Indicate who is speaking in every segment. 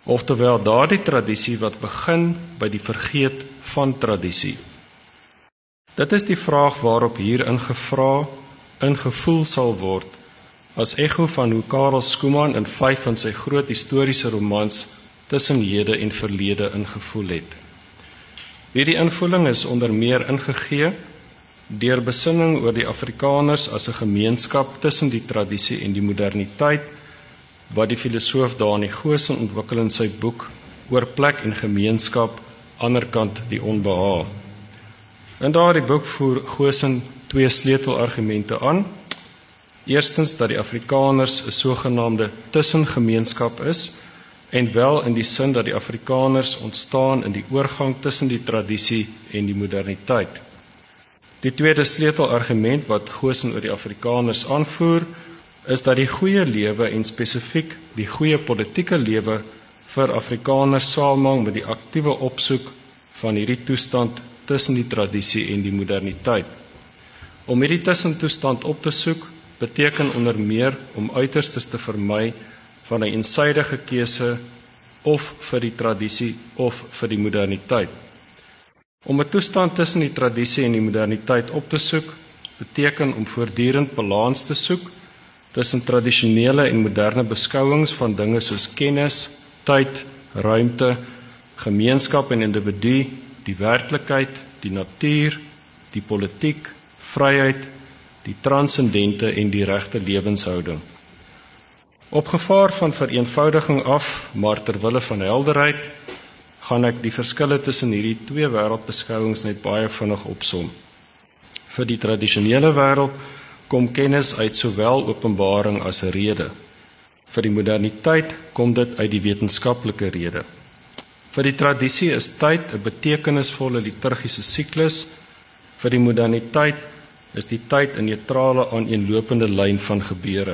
Speaker 1: Oftewel daardie tradisie wat begin by die vergeet van tradisie. Dit is die vraag waarop hier ingevoel sal word, as echo van hoe Karel Schoeman in 5 van sy groot historiese romans tussen hede en verlede ingevoel het. Hierdie invoeling is onder meer ingegee deur besinning oor die Afrikaners as 'n gemeenskap tussen die tradisie en die moderniteit, wat die filosoof Dani Goosen ontwikkel in sy boek Oor plek en gemeenskap, anderkant die onbehaag. In daardie boek voer Goosen 2 sleutelargumente aan. Eerstens dat die Afrikaners 'n sogenaamde tussengemeenskap is, en wel in die sin dat die Afrikaners ontstaan in die oorgang tussen die tradisie en die moderniteit. Die tweede sleutelargument wat Goosen oor die Afrikaners aanvoer, is dat die goeie lewe en spesifiek die goeie politieke lewe vir Afrikaners saamhang met die aktiewe opsoek van hierdie toestand tussen die tradisie en die moderniteit. Om hierdie tussentoestand op te soek, beteken onder meer om uiterstes te vermy van 'n eensydige keuse of vir die tradisie of vir die moderniteit. Om 'n toestand tussen die tradisie en die moderniteit op te soek, beteken om voortdurend balans te soek tussen tradisionele en moderne beskouings van dinge soos kennis, tyd, ruimte, gemeenskap en individu, die werklikheid, die natuur, die politiek, vryheid, die transcendente en die regte lewenshouding. Op gevaar van vereenvoudiging af, maar ter wille van helderheid, gaan ek die verskille tussen hierdie 2 wêreldbeskouings net baie vinnig opsom. Vir die tradisionele wêreld kom kennis uit sowel openbaring as 'n rede. Vir die moderniteit kom dit uit die wetenskaplike rede. Vir die tradisie is tyd 'n betekenisvolle liturgiese siklus. Vir die moderniteit is die tyd 'n neutrale aaneenlopende lyn van gebeure.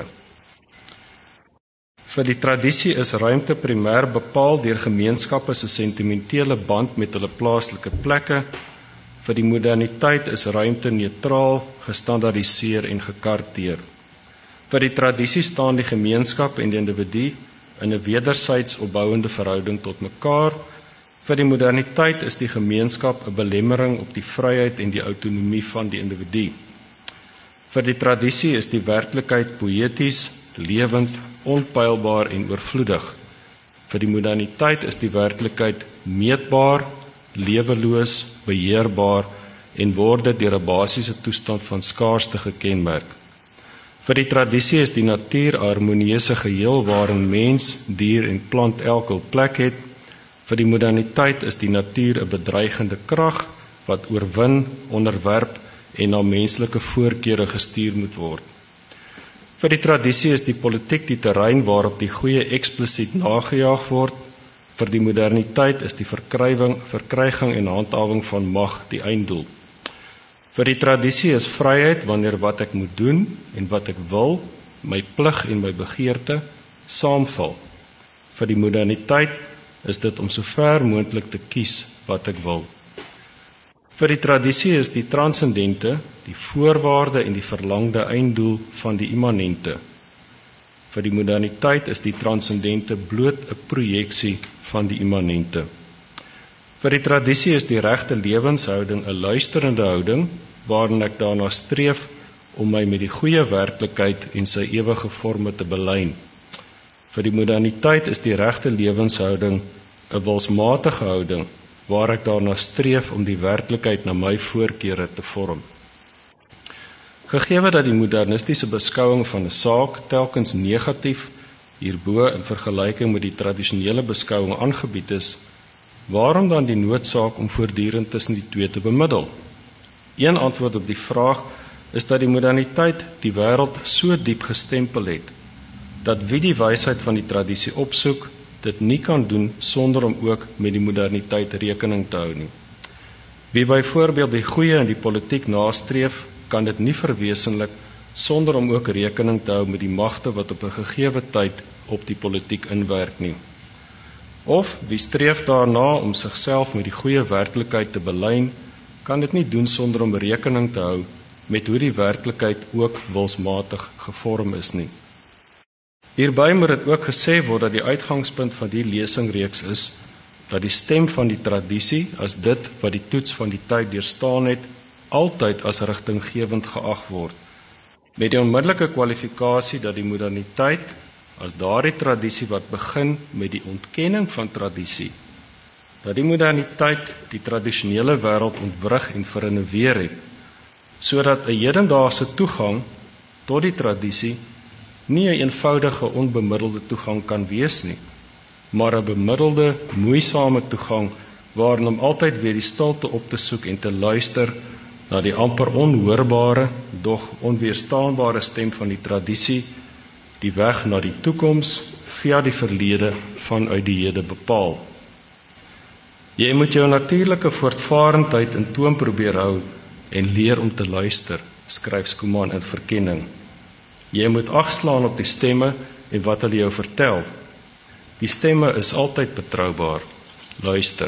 Speaker 1: Vir die tradisie is ruimte primêr bepaal deur gemeenskappe se sentimentele band met hulle plaaslike plekke. Vir die moderniteit is ruimte neutraal, gestandaardiseer en gekarteer. Vir die tradisie staan die gemeenskap en die individu in 'n wedersyds opbouende verhouding tot mekaar. Vir die moderniteit is die gemeenskap 'n belemmering op die vryheid en die autonomie van die individu. Vir die tradisie is die werklikheid poëties, lewend, onpylbaar en oorvloedig. Vir die moderniteit is die werklikheid meetbaar, leweloos, beheerbaar en word dit deur 'n basiese toestand van skaarste gekenmerk. Vir die tradisie is die natuur 'n harmonieuse geheel waarin mens, dier en plant elk hul plek het. Vir die moderniteit is die natuur 'n bedreigende krag wat oorwin, onderwerp en na menslike voorkeure gestuur moet word. Vir die tradisie is die politiek die terrein waarop die goeie eksplisiet nagejaag word. Vir die moderniteit is die verkryging en handhawing van mag die einddoel. Vir die tradisie is vryheid wanneer wat ek moet doen en wat ek wil, my plig en my begeerte, saamval. Vir die moderniteit is dit om so ver moontlik te kies wat ek wil. Vir die tradisie is die transcendente, die voorwaarde en die verlangde einddoel van die immanente. Vir die moderniteit is die transcendente bloot 'n projeksie van die immanente. Vir die tradisie is die regte lewenshouding 'n luisterende houding, waarin ek daarna streef om my met die goeie werklikheid en sy ewige forme te belyn. Vir die moderniteit is die regte lewenshouding 'n wilsmatige houding, waar ek daarna streef om die werklikheid na my voorkeure te vorm. Gegeewe dat die modernistiese beskouing van 'n saak telkens negatief hierbo in vergelyking met die tradisionele beskouing aangebied is, waarom dan die noodsaak om voortdurend tussen die 2 te bemiddel? Een antwoord op die vraag is dat die moderniteit die wêreld so diep gestempel het, dat wie die wysheid van die tradisie opsoek, dit nie kan doen sonder om ook met die moderniteit rekening te hou nie. Wie byvoorbeeld die goeie in die politiek nastreef, kan dit nie verwesenlik sonder om ook rekening te hou met die magte wat op 'n gegeewe tyd op die politiek inwerk nie. Of wie streef daarna om sigself met die goeie werklikheid te belyn, kan dit nie doen sonder om rekening te hou met hoe die werklikheid ook wilsmatig gevorm is nie. Hierby moet dit ook gesê word dat die uitgangspunt van die lesingreeks is dat die stem van die tradisie as dit wat die toets van die tyd deurstaan het, altyd as rigtinggewend geag word, met die onmiddellike kwalifikasie dat die moderniteit as daardie tradisie wat begin met die ontkenning van tradisie, dat die moderniteit die tradisionele wêreld ontwrig en verinnoveer het, sodat 'n hedendaagse toegang tot die tradisie nie 'n eenvoudige onbemiddelde toegang kan wees nie, maar 'n bemiddelde, moeisame toegang waarin om altyd weer die stilte op te soek en te luister na die amper onhoorbare, dog onweerstaanbare stem van die tradisie, die weg na die toekoms via die verlede vanuit die hede bepaal. Jy moet jou natuurlike voortvarendheid in toom probeer hou en leer om te luister, skryf Schoeman in Verkenning. Jy moet agslaan op die stemme en wat hulle jou vertel. Die stemme is altyd betroubaar. Luister.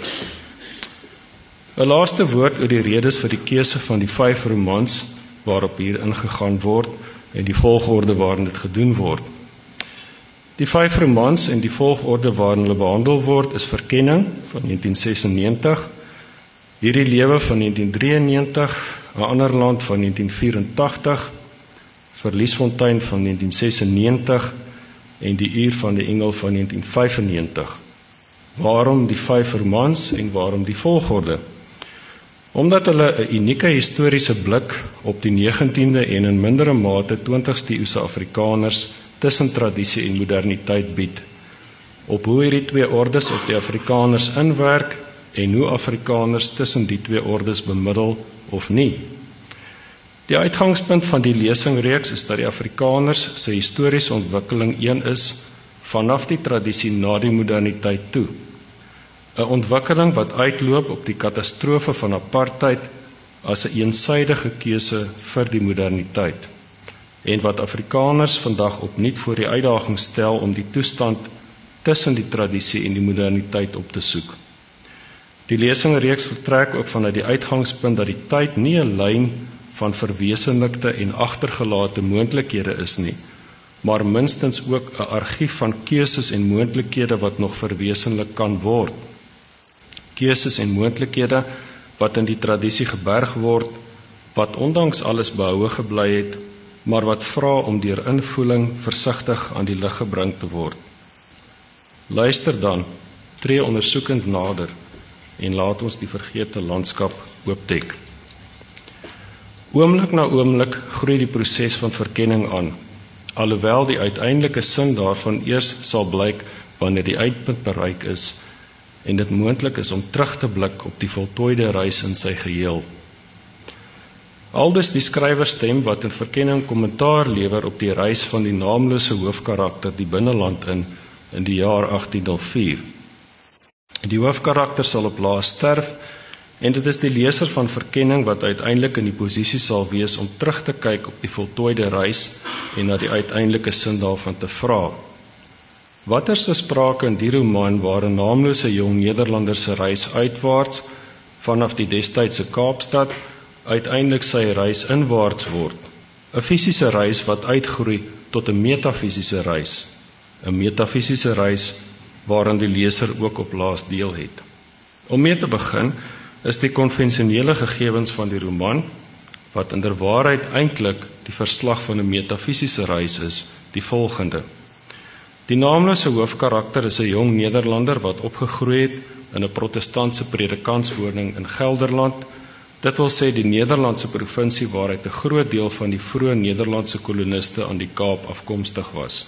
Speaker 1: 'n Laaste woord oor die redes vir die keuse van die 5 romans waarop hier ingegaan word en die volgorde waarin dit gedoen word. Die 5 romans en die volgorde waarin hulle behandel word is Verkenning van 1996, Hierdie lewe van 1993, 'n ander land van 1984, Verliesfontein van 1996 en Die uur van die engel van 1995. Waarom die 5 romans en waarom die volgorde? Omdat hulle 'n unieke historiese blik op die 19de en in mindere mate 20ste eeuse Afrikaners tussen tradisie en moderniteit bied, op hoe hierdie 2 ordes op die Afrikaners inwerk en hoe Afrikaners tussen die 2 ordes bemiddel of nie. Die uitgangspunt van die lesingreeks is dat die Afrikaners se historiese ontwikkeling een is vanaf die tradisie na die moderniteit toe. 'n Ontwikkeling wat uitloop op die katastrofe van apartheid as 'n eensydige keuse vir die moderniteit en wat Afrikaners vandag opnuut voor die uitdaging stel om die toestand tussen die tradisie en die moderniteit op te soek. Die lesingreeks vertrek ook vanuit die uitgangspunt dat die tyd nie 'n lyn van verwesenlikte en agtergelate moontlikhede is nie, maar minstens ook 'n argief van keuses en moontlikhede wat nog verwesenlik kan word. Keuses en moontlikhede wat in die tradisie geberg word, wat ondanks alles behoue gebly het, maar wat vra om deur invoeling versigtig aan die lig gebring te word. Luister dan, tree ondersoekend nader en laat ons die vergete landskap oopdek. Oomblik na oomblik groei die proses van verkenning aan, alhoewel die uiteindelike sin daarvan eers sal blyk wanneer die eindpunt bereik is en dit moontlik is om terug te blik op die voltooide reis in sy geheel. Aldus die skrywerstem wat in Verkenning kommentaar lewer op die reis van die naamlose hoofkarakter die binneland in die jaar 1804. Die hoofkarakter sal op laas sterf en dit is die leser van Verkenning wat uiteindelik in die posisie sal wees om terug te kyk op die voltooide reis en na die uiteindelike sin daarvan te vra. Wat is sprake in die roman waar 'n naamlose jong Nederlander se reis uitwaarts vanaf die destydse Kaapstad uiteindelik sy reis inwaarts word? 'n Fisiese reis wat uitgroei tot 'n metafisiese reis. 'n Metafisiese reis waaraan die leser ook op laas deel het. Om mee te begin is die konvensionele gegevens van die roman, wat inderwaarheid eintlik die verslag van 'n metafisiese reis is, die volgende. Die naamlose hoofkarakter is 'n jong Nederlander wat opgegroei het in 'n protestantse predikantswoning in Gelderland, dit wil sê die Nederlandse provinsie waaruit 'n groot deel van die vroeë Nederlandse koloniste aan die Kaap afkomstig was.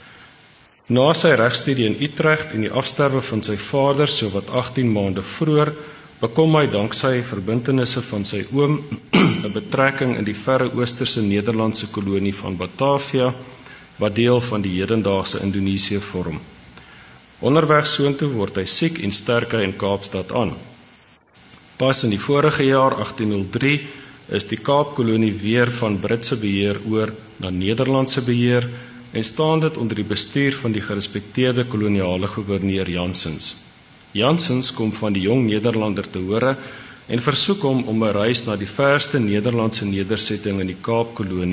Speaker 1: Na sy regstudie in Utrecht en die afsterwe van sy vader sowat 18 maande vroeër, bekom hy danksy verbintenisse van sy oom 'n betrekking in die verre oosterse Nederlandse kolonie van Batavia, wat deel van die hedendaagse Indonesië vorm. Onderweg soontoe word hy siek en sterk hy in Kaapstad aan. Pas in die vorige jaar, 1803, is die Kaapkolonie weer van Britse beheer oor na Nederlandse beheer en staan dit onder die bestuur van die gerespekteerde koloniale gouverneur Janssens. Janssens kom van die jong Nederlander te hore en versoek hom om 'n reis na die verste Nederlandse nedersetting in die Kaapkolonie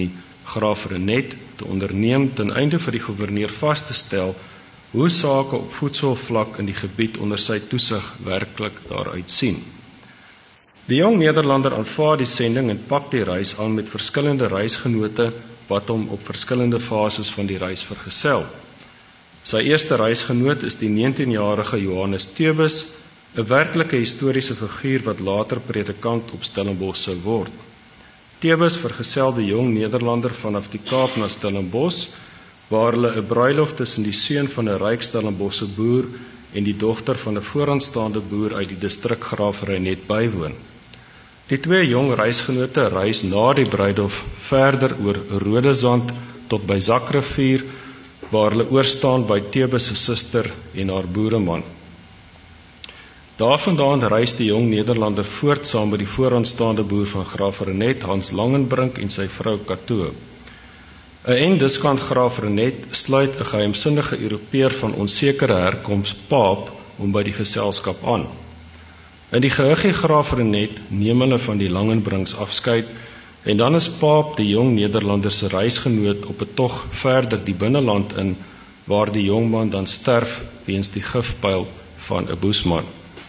Speaker 1: Graaf Reinet te onderneem ten einde vir die goewerneur vas te stel hoe sake op voedselvlak in die gebied onder sy toesig werklik daaruit sien. Die jong Nederlander aanvaar die sending en pak die reis aan met verskillende reisgenote wat hom op verskillende fases van die reis vergesel. Sy eerste reisgenoot is die 19-jarige Johannes Teubes, 'n werklike historiese figuur wat later predikant op Stellenbosch sou word. Teubes vergesel die jong Nederlander vanaf die Kaap na Stellenbosch, waar hulle 'n bruilof tussen die seun van 'n ryk Stellenbosse boer en die dogter van 'n vooraanstaande boer uit die distrik Graaf Reinet bywoon. Die twee jong reisgenote reis na die bruilof verder oor Rodesand tot by Zakrivier, waar hulle oorstaan by Teubes se suster en haar boereman. Daarvandaan reis die jong Nederlander voort saam met die vooraanstaande boer van Graaf Reinet, Hans Langenbrink en sy vrou Cato. 'n Engdiskant Graaf Reinet sluit 'n geheimsinnige Europeër van onsekere herkoms, Paap, om by die geselskap aan. In die gehuggie Graaf Reinet neem hulle van die Langenbrinks afskeid en dan is Paap die jong Nederlander se reisgenoot op 'n tog verder die binneland in, waar die jongman dan sterf weens die gifpyl van 'n boesman.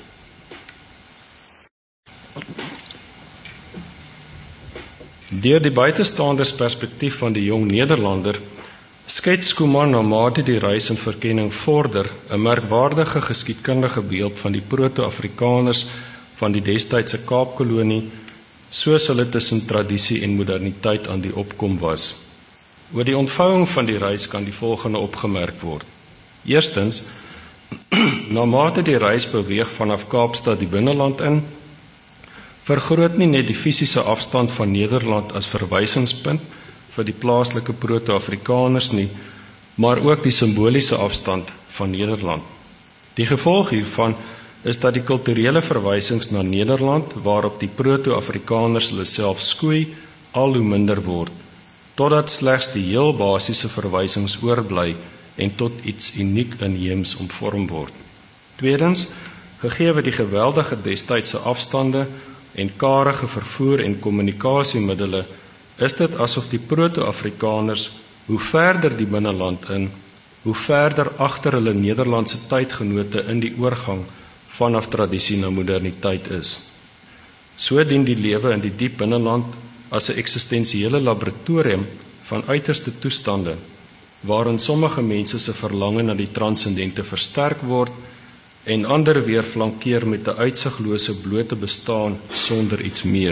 Speaker 1: Deur die buitestanders perspektief van die jong Nederlander skets Schoeman naarmate die reis en verkenning vorder 'n merkwaardige geskiedkundige beeld van die proto-Afrikaners van die destydse Kaapkolonie, soos hulle tussen tradisie en moderniteit aan die opkom was. Oor die ontvouing van die reis kan die volgende opgemerk word. Eerstens, naarmate die reis beweeg vanaf Kaapstad die binneland in, vergroot nie net die fisiese afstand van Nederland as verwysingspunt vir die plaaslike proto-Afrikaners nie, maar ook die simboliese afstand van Nederland. Die gevolg hiervan is dat die kulturele verwysings na Nederland, waarop die proto-Afrikaners hulle self skoei, al hoe minder word, totdat slegs die heel basiese verwysings oorbly en tot iets uniek inheems omvorm word. Tweedens, gegee die geweldige destydse afstande en karige vervoer en kommunikasiemiddele, is dit asof die proto-Afrikaners, hoe verder die binneland in, hoe verder agter hulle Nederlandse tydgenote in die oorgang vanaf tradisie na moderniteit is. So dien die lewe in die diep binneland as 'n eksistensiële laboratorium van uiterste toestande, waarin sommige mense se verlange na die transcendente versterk word en ander weer flankeer met 'n uitsiglose blote bestaan sonder iets meer.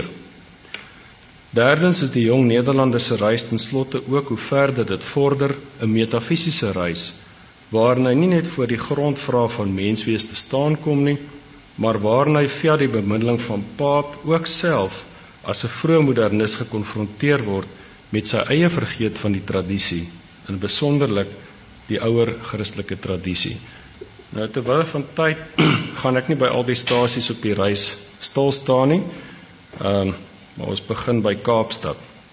Speaker 1: Derdens is die jong Nederlander se reis ten slotte ook hoe verder dit vorder 'n metafisiese reis, waarin hy nie net voor die grondvraag van menswees te staan kom nie, maar waarin hy via die bemiddeling van Paap ook self as 'n vroeë modernis gekonfronteer word met sy eie vergeet van die tradisie, en besonderlik die ouer Christelike tradisie. Nou, terwyl van tyd gaan ek nie by al die stasies op die reis stil staan nie, maar ons begin by Kaapstad.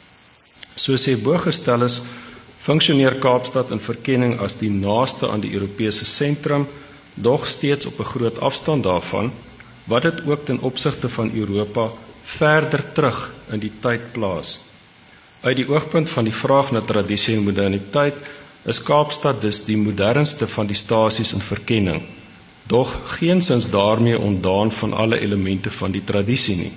Speaker 1: Soos hy gestel is, funksioneer Kaapstad in verkenning as die naaste aan die Europese sentrum, dog steeds op 'n groot afstand daarvan, wat dit ook ten opsigte van Europa verder terug in die tyd plaas. Uit die oogpunt van die vraag na tradisie en moderniteit is Kaapstad dus die modernste van die stasies in verkenning, dog geensins daarmee ontdaan van alle elemente van die tradisie nie.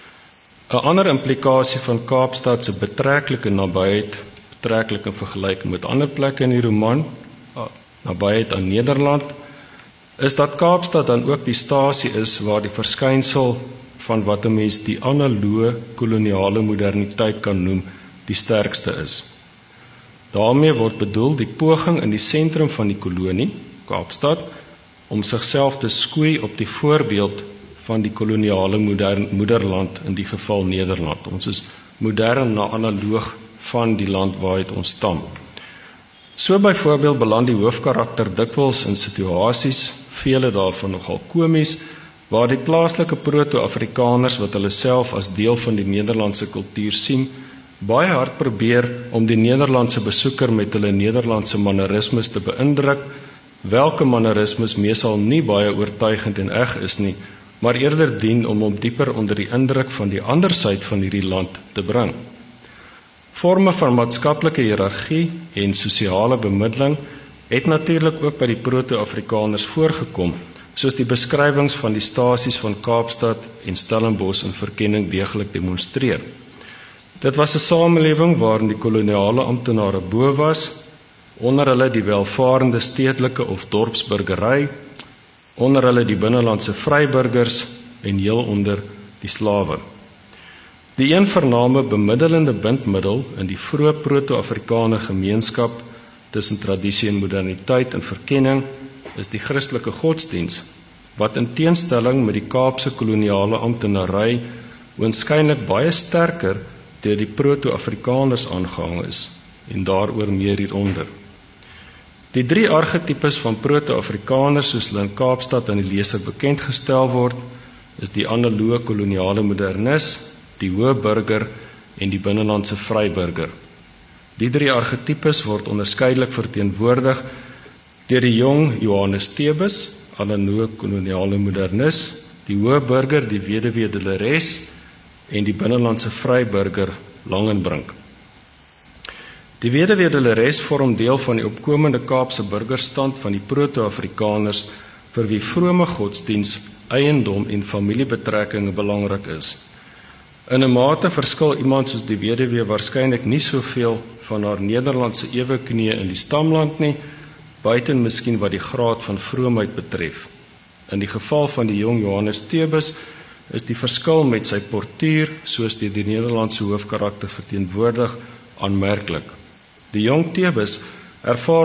Speaker 1: 'n Ander implikasie van Kaapstad se betreklike nabyheid, betreklik in vergelyking met ander plekke in die roman, nabyheid aan Nederland, is dat Kaapstad dan ook die stasie is waar die verskynsel van wat 'n mens die analoë koloniale moderniteit kan noem, die sterkste is. Daarmee word bedoel die poging in die sentrum van die kolonie, Kaapstad, om sigself te skoei op die voorbeeld van die koloniale moederland, in die geval Nederland. Ons is modern na analoog van die land waaruit ons stam. So byvoorbeeld beland die hoofkarakter dikwels in situasies, vele daarvan nogal komies, waar die plaaslike proto-Afrikaners wat hulle self as deel van die Nederlandse kultuur sien, baie hard probeer om die Nederlandse besoeker met hulle Nederlandse mannerismes te beïndruk, welke mannerismes meestal nie baie oortuigend en eg is nie, maar eerder dien om hom dieper onder die indruk van die ander syd van hierdie land te bring. Vorme van maatskaplike hiërargie en sosiale bemiddeling het natuurlik ook by die Proto-Afrikaners voorgekom, soos die beskrywings van die stasies van Kaapstad en Stellenbosch in verkenning deeglik demonstreer. Dit was 'n samelewing waarin die koloniale amptenare bo was, onder hulle die welvarende stedelike of dorpsburgery, onder hulle die binnelandse vryburgers en heel onder die slawe. Die een vername bemiddelende bindmiddel in die vroeë Proto-Afrikaner gemeenskap tussen tradisie en moderniteit en verkenning is die Christelike godsdiens, wat in teenstelling met die Kaapse koloniale amptenary oënskynlik baie sterker deur die Proto-Afrikaners aangehang is, en daaroor meer hieronder. Die 3 argetipes van Proto-Afrikaners soos hulle in Kaapstad aan die leser bekend gestel word, is die analoë koloniale modernis, die hoë burger en die binnelandse vryburger. Die 3 argetipes word onderskeidelik verteenwoordig deur die jong Johannes Tebus, analoë koloniale modernis, die hoë burger, die weduwee Delores en die binnelandse vryburger Langenbrink. Die weduwee Delores vorm deel van die opkomende Kaapse burgerstand van die Proto-Afrikaners vir wie vrome godsdiens, eiendom en familiebetrekkinge belangrik is. In 'n mate verskil iemand soos die weduwee waarskynlik nie soveel van haar Nederlandse eweknieë in die stamland nie, buiten miskien wat die graad van vroomheid betref. In die geval van die jong Johannes Tebus is die verskil met sy portuur, soos die Nederlandse hoofkarakter verteenwoordig, aanmerklik. Die jong Tebus ervaar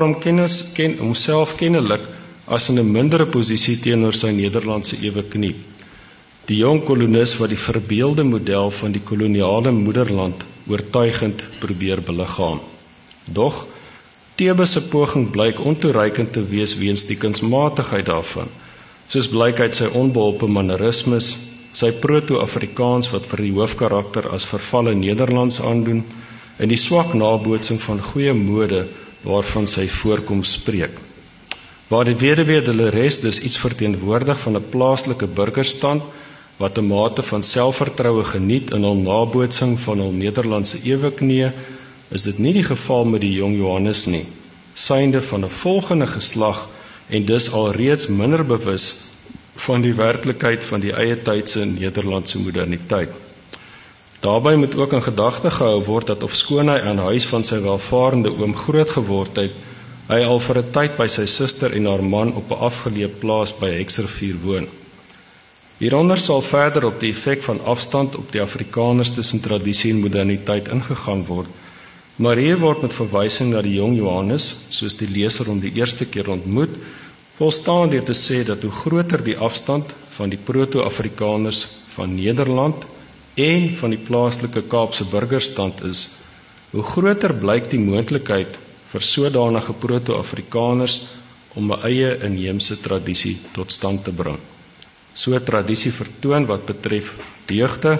Speaker 1: homself kennelik as in 'n mindere posisie teenoor sy Nederlandse eweknie. Die jong kolonis wat die verbeelde model van die koloniale moederland oortuigend probeer beliggaam. Doch, Tebus se poging blyk ontoereikend te wees weens die kunsmatigheid daarvan, soos blyk uit sy onbeholpe mannerismes, sy proto-Afrikaans wat vir die hoofkarakter as vervalle Nederlands aandoen, en die swak nabootsing van goeie mode waarvan sy voorkoms spreek. Waar die weduwee Delores dus iets verteenwoordig van 'n plaaslike burgerstand, wat 'n mate van selfvertroue geniet in hul nabootsing van hul Nederlandse eweknieë, is dit nie die geval met die jong Johannes nie, synde van 'n volgende geslag en dus alreeds minder bewus van die werklikheid van die eie tydse Nederlandse moderniteit. Daarbey moet ook in gedagte gehou word dat ofskoon hy aan huis van sy welvarende oom groot geword het, hy al vir 'n tyd by sy suster en haar man op 'n afgeleë plaas by Heksrivier woon. Hieronder sal verder op die effek van afstand op die Afrikaners tussen tradisie en moderniteit ingegaan word, maar hier word met verwysing na die jong Johannes, soos die leser hom die eerste keer ontmoet, volstaan deur te sê dat hoe groter die afstand van die Proto-Afrikaners van Nederland en van die plaaslike Kaapse burgerstand is, hoe groter blyk die moontlikheid vir sodanige Proto-Afrikaners om 'n eie inheemse tradisie tot stand te bring. So 'n tradisie vertoon wat betref deugde,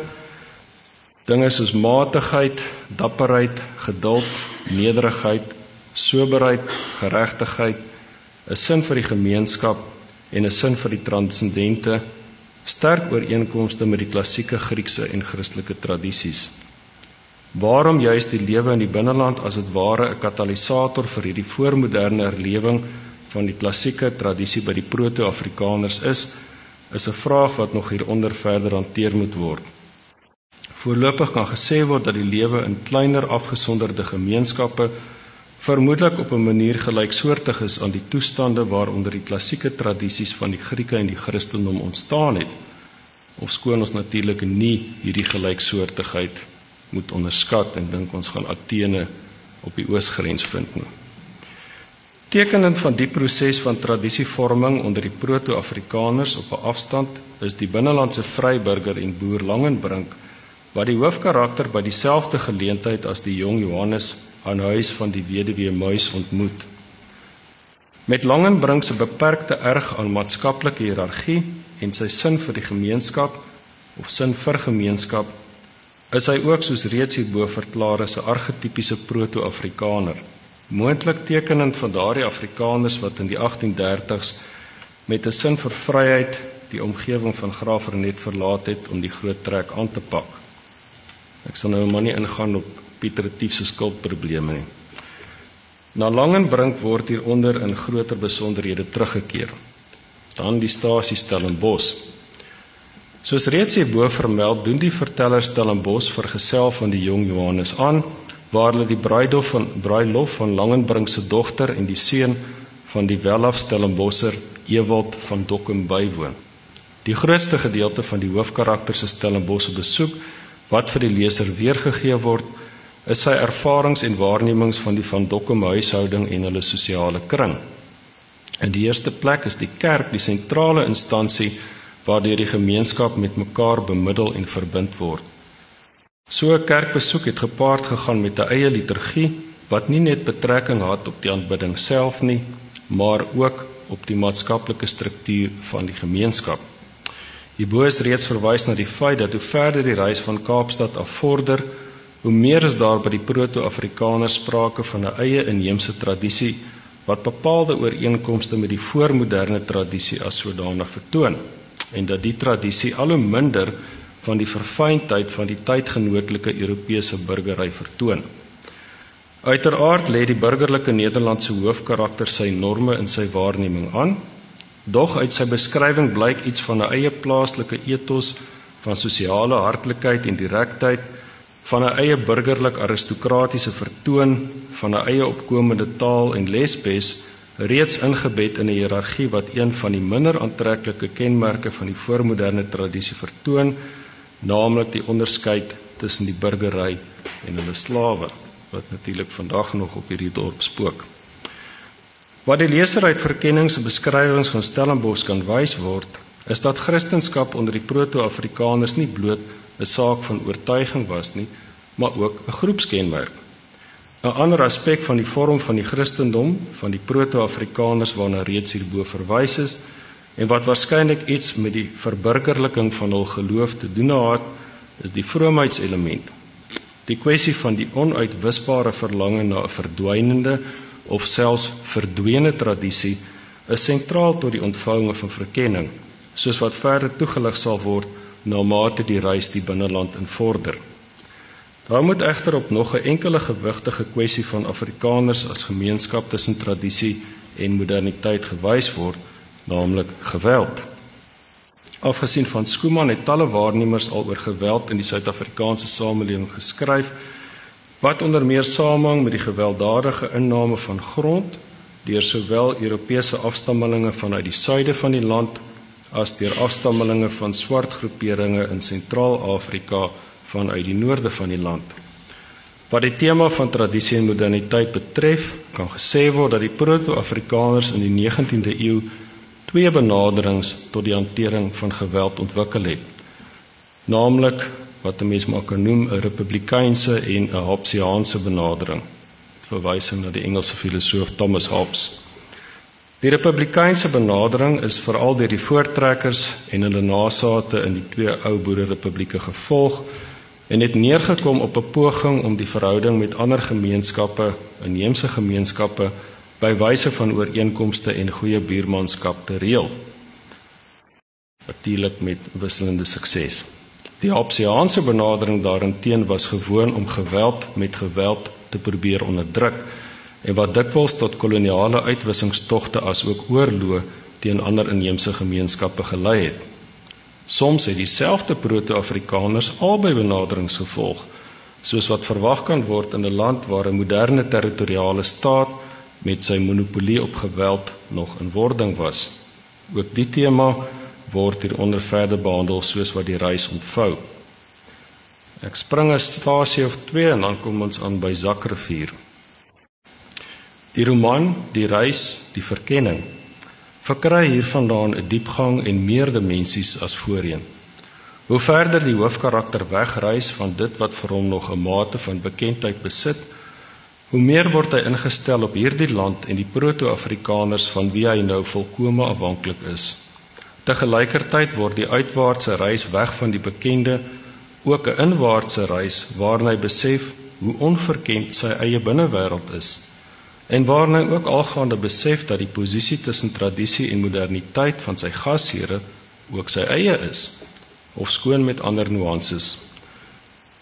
Speaker 1: dinge soos matigheid, dapperheid, geduld, nederigheid, soberheid, geregtigheid, 'n sin vir die gemeenskap en 'n sin vir die transcendente, sterk ooreenkomste met die klassieke Griekse en Christelike tradisies. Waarom juist die lewe in die binneland as dit ware 'n katalisator vir hierdie voormoderne herlewing van die klassieke tradisie by die Proto-Afrikaners is 'n vraag wat nog hieronder verder hanteer moet word. Voorlopig kan gesê word dat die lewe in kleiner afgesonderde gemeenskappe vermoedelik op 'n manier gelyksoortig is aan die toestande waaronder die klassieke tradisies van die Grieke en die Christendom ontstaan het, ofskoon ons natuurlik nie hierdie gelyksoortigheid moet onderskat en dink ons gaan Athene op die oosgrens vind nie. Tekenend van die proses van tradisievorming onder die Proto-Afrikaners op 'n afstand is die binnelandse vryburger en boer Langenbrink, wat die hoofkarakter by dieselfde geleentheid as die jong Johannes aan huis van die weduwee Muis ontmoet. Met Langenbrink se beperkte erg aan maatskaplike hiërargie en sy sin vir die gemeenskap of sin vir gemeenskap, is hy ook soos reeds hierbo verklaar as 'n argetipiese Proto-Afrikaner, moontlik tekenend van daardie Afrikaners wat in die 1830s met 'n sin vir vryheid die omgewing van Graaf Reinet verlaat het om die groot trek aan te pak. Ek sal nou maar nie ingaan op Piet Retief se skuldprobleme nie. Na Langenbrink word hieronder in groter besonderhede teruggekeer. Dan die stasie Stellenbosch. Soos reeds hierbo vermeld, doen die verteller Stellenbosch vergesel van die jong Johannes aan, waar hulle die bruilof van Langenbrink se dogter en die seun van die welaf Stellenbosser Ewald van Dokkum bywoon. Die grootste gedeelte van die hoofkarakter se Stellenbosch besoek, wat vir die leser weergegee word, is sy ervarings en waarnemings van die Van Dokkum huishouding en hulle sosiale kring. In die eerste plek is die kerk die sentrale instansie waardeur die gemeenskap met mekaar bemiddel en verbind word. So 'n kerkbesoek het gepaard gegaan met 'n eie liturgie, wat nie net betrekking had op die aanbidding self nie, maar ook op die maatskaplike struktuur van die gemeenskap. Hierbo is reeds verwys na die feit dat hoe verder die reis van Kaapstad af vorder, hoe meer is daar by die proto-Afrikaners sprake van 'n eie inheemse tradisie, wat bepaalde ooreenkomste met die voormoderne tradisie as sodanig vertoon, en dat die tradisie al hoe minder van die verfyndheid van die tydgenootlike Europese burgery vertoon. Uiteraard lê die burgerlike Nederlandse hoofkarakter sy norme in sy waarneming aan, doch uit sy beskrywing blyk iets van 'n eie plaaslike ethos, van sosiale hartlikheid en direktheid, van 'n eie burgerlik aristokratiese vertoon, van 'n eie opkomende taal en lesbes, reeds ingebed in 'n hiërargie wat een van die minder aantreklike kenmerke van die voormoderne tradisie vertoon, naamlik die onderskeid tussen die burgery en hulle slawe, wat natuurlik vandag nog op hierdie dorp spook. Wat die leser uit verkennings en beskrywings van Stellenbosch kan wys word, is dat Christendom onder die proto-Afrikaners nie bloot 'n saak van oortuiging was nie, maar ook 'n groepskenmerk. 'n Ander aspek van die vorm van die Christendom van die proto-Afrikaners waarna reeds hierbo verwys is, en wat waarskynlik iets met die verburgerliking van hul geloof te doen het, is die vroomheidselement. Die kwessie van die onuitwisbare verlange na 'n verdwynende of selfs verdwene tradisie is sentraal tot die ontvouing van verkenning, soos wat verder toegelig sal word na mate die reis die binneland invorder. Daar moet egter op nog 'n enkele gewigtige kwessie van Afrikaners as gemeenskap tussen tradisie en moderniteit gewys word, naamlik geweld. Afgesien van Schoeman het talle waarnemers al oor geweld in die Suid-Afrikaanse samelewing geskryf, wat onder meer samehang met die gewelddadige inname van grond deur sowel Europese afstammelinge vanuit die suide van die land as deur afstammelinge van swart groeperinge in Sentraal-Afrika vanuit die noorde van die land. Wat die tema van tradisie en moderniteit betref, kan gesê word dat die proto-Afrikaners in die 19de eeu twee benaderings tot die hantering van geweld ontwikkel het, naamlik wat 'n mens maar kan noem 'n republikeinse en 'n Hobbesiaanse benadering, verwysing na die Engelse filosoof Thomas Hobbes. Die republikeinse benadering is veral deur die voortrekkers en hulle nasate in die twee ou boererepublieke gevolg en het neergekom op 'n poging om die verhouding met ander gemeenskappe, inheemse gemeenskappe, by wyse van ooreenkomste en goeie buurmanskap te reël. Natuurlik met wisselende sukses. Die Hobbesiaanse benadering daarenteen was gewoon om geweld met geweld te probeer onderdruk, en wat dikwels tot koloniale uitwissingstogte as ook oorloë teen ander inheemse gemeenskappe gelei het. Soms het dieselfde proto-Afrikaners albei benaderings gevolg, soos wat verwag kan word in 'n land waar 'n moderne territoriale staat met sy monopolie op geweld nog in wording was. Ook die tema word hieronder verder behandel soos wat die reis ontvou. Ek spring 'n stasie of twee en dan kom ons aan by Zakrivier. Die roman, die reis, die verkenning, verkry hiervandaan 'n diepgang en meer dimensies as voorheen. Hoe verder die hoofkarakter wegreis van dit wat vir hom nog 'n mate van bekendheid besit, hoe meer word hy ingestel op hierdie land en die proto-Afrikaners van wie hy nou volkome afhanklik is. Tegelykertyd word die uitwaartse reis weg van die bekende ook 'n inwaartse reis waarin hy besef hoe onverkend sy eie binnewêreld is, en waarin hy ook algaande besef dat die posisie tussen tradisie en moderniteit van sy gasheere ook sy eie is, ofskoon met ander nuances.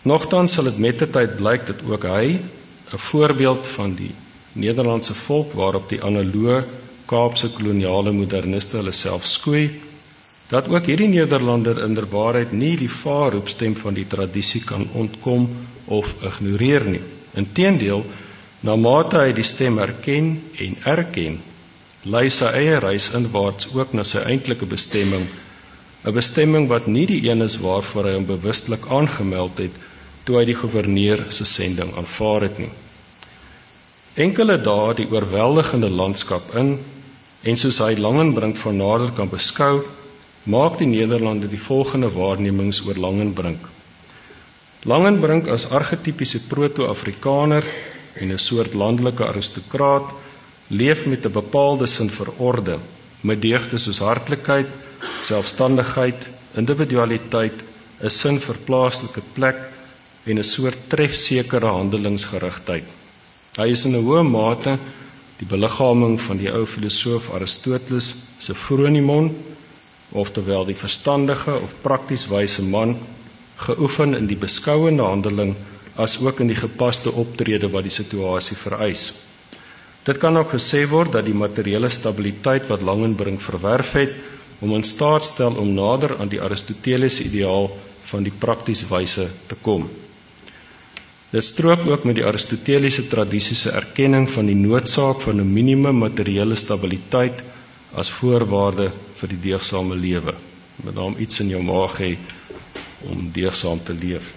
Speaker 1: Nogtans sal dit met die tyd blyk dat ook hy 'n voorbeeld van die Nederlandse volk waarop die analoë Kaapse koloniale moderniste hulle self skoei, dat ook hierdie Nederlander inderwaarheid nie die vaarroepstem van die tradisie kan ontkom of ignoreer nie. Inteendeel, na mate hy die stem herken en erken, lei sy eie reis inwaarts ook na sy eintlike bestemming, 'n bestemming wat nie die een is waarvoor hy hom bewustelik aangemeld het toe hy die gouverneur se sending aanvaar het nie. Enkele dae die oorweldigende landskap in, en soos hy Langenbrink van nader kan beskou, maak die Nederlande die volgende waarnemings oor Langenbrink. Langenbrink as archetypiese proto-Afrikaner en 'n soort landelike aristokraat leef met 'n bepaalde sin vir orde, met deugde soos hartlikheid, selfstandigheid, individualiteit, 'n sin vir plaaslike plek en 'n soort trefsekere handelingsgerigtheid. Hy is in 'n hoë mate die beliggaaming van die ou filosoof Aristoteles se fronimon, oftewel die verstandige of prakties wyse man, geoefen in die beskouende handeling as ook in die gepaste optrede wat die situasie vereis. Dit kan ook gesê word dat die materiële stabiliteit wat Langenbrink verwerf het, hom in staat stel om nader aan die Aristoteliese ideaal van die prakties wyse te kom. Dit strook ook met die Aristoteliese tradisie se erkenning van die noodsaak van 'n minimum materiële stabiliteit as voorwaarde vir die deegsame lewe. Met naam iets in jou maag hê om deegsaam te leef.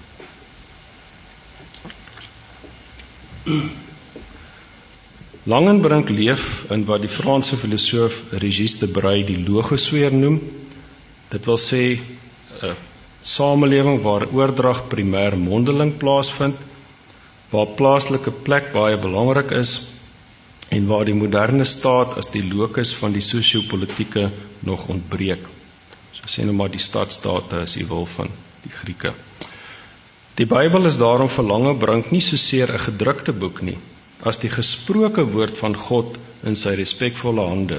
Speaker 1: Langenbrink leef in wat die Franse filosoof Régis Debray die logosfeer noem. Dit wil sê 'n samelewing waar oordrag primêr mondeling plaasvind, waar plaaslike plek baie belangrik is en waar die moderne staat as die locus van die sosio-politieke nog ontbreek. So sê nou maar die stadsstate as jy wil van die Grieke. Die Bybel is daarom vir Langenbrink nie soseer 'n gedrukte boek nie, as die gesproke woord van God in sy respekvolle hande.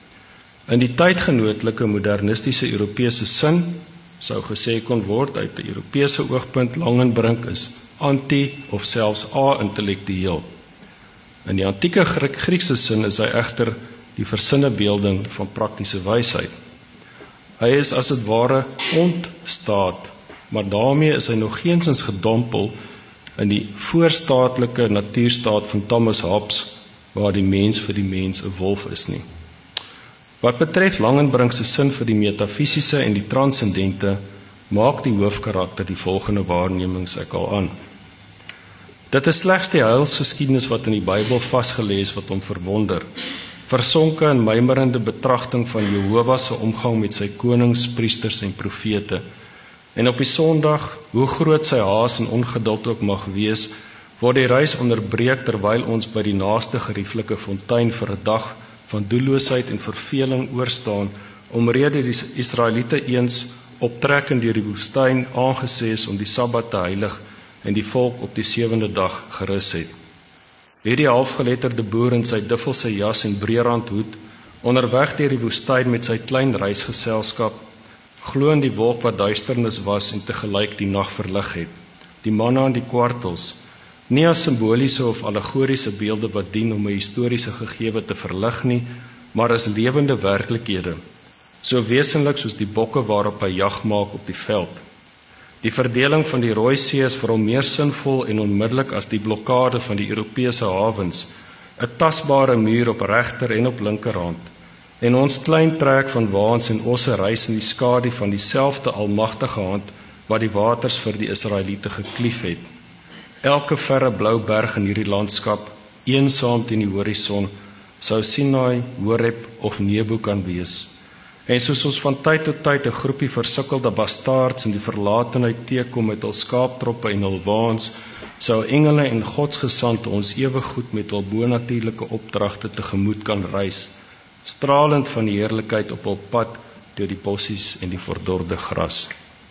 Speaker 1: In die tydgenootlike modernistiese Europese sin sou gesê kon word uit 'n Europese oogpunt Langenbrink is anti of selfs a-intellektueel. In die antieke Griekse sin is hy egter die versinne beelding van praktiese wysheid. Hy is as dit ware ontstaat, maar daarmee is hy nog geensins gedompel in die voorstaatlike natuurstaat van Thomas Hobbes, waar die mens vir die mens 'n wolf is nie. Wat betref Langenbrink se sin vir die metafisiese en die transcendente, maak die hoofkarakter die volgende waarnemings ek al aan. Dit is slegs die heilsgeskiedenis wat in die Bybel vasgelê is wat hom verwonder, versonke in mymerende betragting van Jehova se omgang met sy konings, priesters en profete. En op die Sondag, hoe groot sy haas en ongeduld ook mag wees, word die reis onderbreek terwyl ons by die naaste gerieflike fontein vir 'n dag van doelloosheid en verveling oorstaan, omrede die Israeliete eens optrekkend deur die woestyn aangesê is om die Sabbat te heilig en die volk op die 7de dag gerus het. Hierdie halfgeletterde boer in sy duffelse jas en breërand hoed, onderweg deur die woestyn met sy klein reisgeselskap, glo in die wolk wat duisternis was en tegelyk die nag verlig het. Die manne aan die kwartels, nie as simboliese of allegoriese beelde wat dien om 'n historiese gegewe te verlig nie, maar as lewende werklikhede, so wesenlik soos die bokke waarop hy jag maak op die veld. Die verdeling van die Rooi See is vir hom meer sinvol en onmiddellik as die blokkade van die Europese hawens, 'n tasbare muur op regter en op linkerhand, en ons klein trek van waans en osse reis in die skadu van dieselfde almagtige hand wat die waters vir die Israeliete geklief het. Elke verre blou berg in hierdie landskap, eensaam teen die horison, sou Sinai, Horeb of Nebo kan wees. En soos ons van tyd tot tyd 'n groepie versukkelde bastaards in die verlatenheid teekom met hul skaaptroppe en hul waans, sou engele en godsgesande ons ewig goed met hul bonatuurlike opdragte tegemoet kan reis, stralend van die heerlikheid op hul pad deur die bossies en die verdorde gras.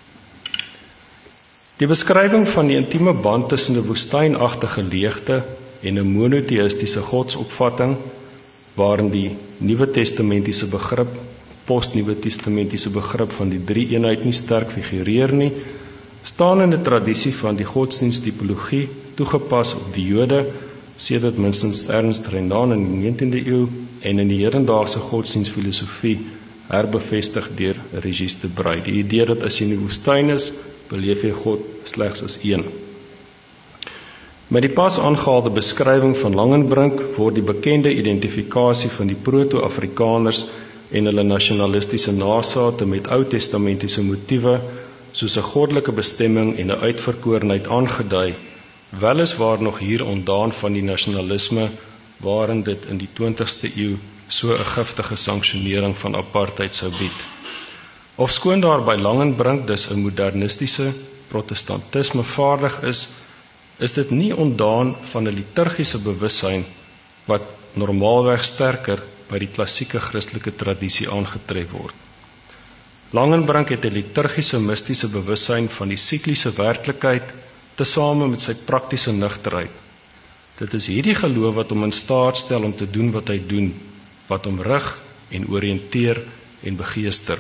Speaker 1: Die beskrywing van die intieme band tussen 'n woestynagtige leegte en 'n monoteïstiese godsopvatting, waarin die Nuwe Testamentiese begrip, post-Nuwe Testamentiese begrip van die drie eenheid nie sterk figureer nie, staan in 'n tradisie van die godsdiensttypologie toegepas op die Jode, sedert minstens Ernst Renan in die 19de eeu en in die hedendaagse godsdienstfilosofie herbevestig deur Regis de Brey. Die idee dat as jy in die woestyn is, beleef jy God slegs as een. Met die pas aangehaalde beskrywing van Langenbrink word die bekende identifikasie van die proto-Afrikaners en hulle nasionalistiese nasate met Ou-testamentiese motiewe soos 'n goddelike bestemming en 'n uitverkorenheid aangedui, weliswaar nog hier ontdaan van die nasionalisme waarin dit in die 20ste eeu so 'n giftige sanksionering van apartheid sou bied. Ofskoon daar by Langenbrink dus 'n modernistiese protestantisme vaardig is dit nie ontdaan van 'n liturgiese bewussyn wat normaalweg sterker by die klassieke Christelike tradisie aangetref word. Langenbrink het 'n liturgiese mistiese bewussyn van die sikliese werklikheid tesame met sy praktiese nugterheid. Dit is hierdie geloof wat hom in staat stel om te doen wat hy doen, wat hom rig en oriënteer en begeester.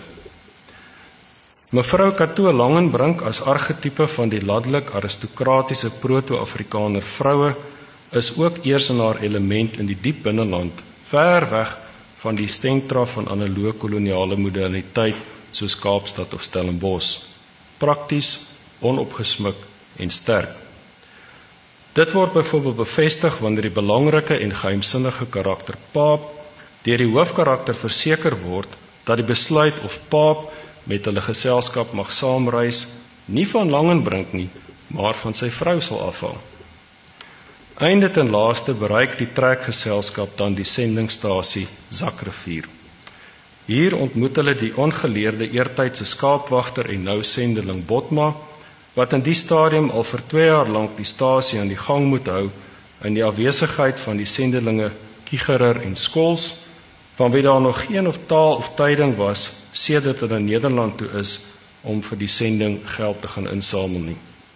Speaker 1: Mevrou Katoo Langenbrink as argetipe van die laddelik aristokratiese proto-Afrikaner vroue is ook eers in haar element in die diep binneland, ver weg van die sentra van analoë koloniale moderniteit soos Kaapstad of Stellenbosch. Prakties, onopgesmik en sterk. Dit word byvoorbeeld bevestig wanneer die belangrike en geheimsinnige karakter Paap deur die hoofkarakter verseker word dat die besluit of Paap met hulle geselskap mag saamreis nie van Langenbrink nie, maar van sy vrou sal afhang. Einde ten laaste bereik die trekgeselskap dan die sendingstasie Zakrivier. Hier ontmoet hulle die ongeleerde eertydse skaapwagter en nou sendeling Botma, wat in die stadium al vir 2 jaar lank die stasie aan die gang moet hou in die afwesigheid van die sendelinge Kigerer en Skols, van wie daar nog geen of taal of tyding was sedert hulle in Nederland toe is om vir die sending geld te gaan insamel nie.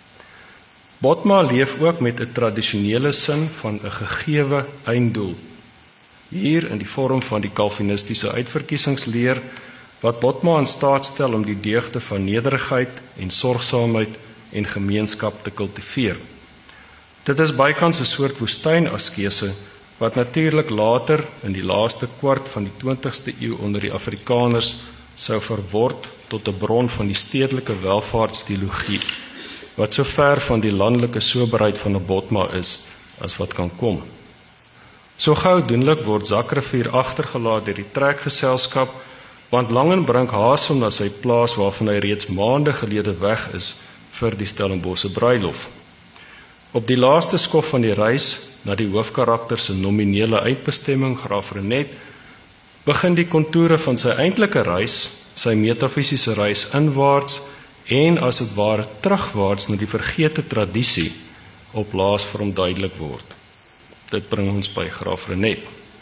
Speaker 1: Botma leef ook met 'n tradisionele sin van 'n gegewe einddoel, hier in die vorm van die Calvinistiese uitverkiesingsleer, wat Botma in staat stel om die deugde van nederigheid en sorgsaamheid en gemeenskap te kultiveer. Dit is bykans 'n soort woestynaskese, wat natuurlik later in die laaste kwart van die 20ste eeu onder die Afrikaners sou verword tot 'n bron van die stedelike welvaartsteologie, wat so ver van die landelike soberheid van 'n Botma is as wat kan kom. So gou doenlik word Zakrivier agtergelaat deur die trekgeselskap, want Langenbrink haas hom na sy plaas waarvan hy reeds maande gelede weg is vir die Stellenbosse bruilof. Op die laaste skof van die reis na die hoofkarakter se nominele uitbestemming, Graaf Reinet, begin die kontoure van sy eintlike reis, sy metafisiese reis inwaarts en as dit ware terugwaarts na die vergete tradisie op laas vir hom duidelik word. Dit bring ons by Graaf Reinet.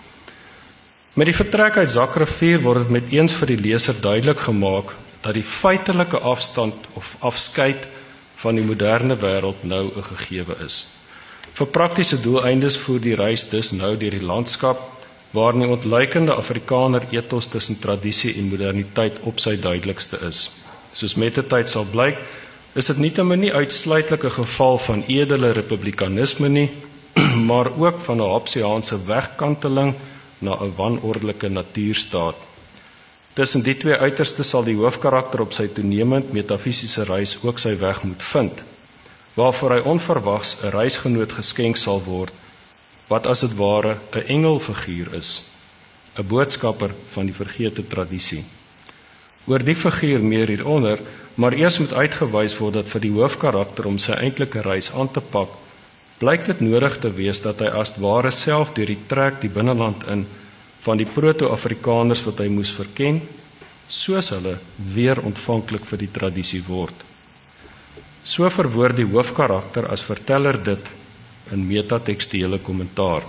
Speaker 1: Met die vertrek uit Zakrivier word dit met eens vir die leser duidelik gemaak dat die feitelike afstand of afskeid van die moderne wêreld nou 'n gegewe is. Vir praktiese doeleindes voer die reis dus nou deur die landskap waarin die ontluikende Afrikaner ethos tussen tradisie en moderniteit op sy duidelikste is. Soos met die tyd sal blyk, is dit nietemin nie uitsluitlik 'n geval van edele republikanisme nie, maar ook van 'n Hobbesiaanse wegkanteling na 'n wanordelike natuurstaat. Tussen die twee uiterstes sal die hoofkarakter op sy toenemend metafisiese reis ook sy weg moet vind, waarvoor hy onverwags 'n reisgenoot geskenk sal word, wat as dit ware 'n engelfiguur is, 'n boodskapper van die vergete tradisie. Oor die figuur meer hieronder, maar eers moet uitgewys word dat vir die hoofkarakter om sy eintlike reis aan te pak, blyk dit nodig te wees dat hy as ware self deur die trek die binneland in van die proto-Afrikaners wat hy moes verken, soos hulle weer ontvanklik vir die tradisie word. So verwoord die hoofkarakter as verteller dit in metatekstuele kommentaar.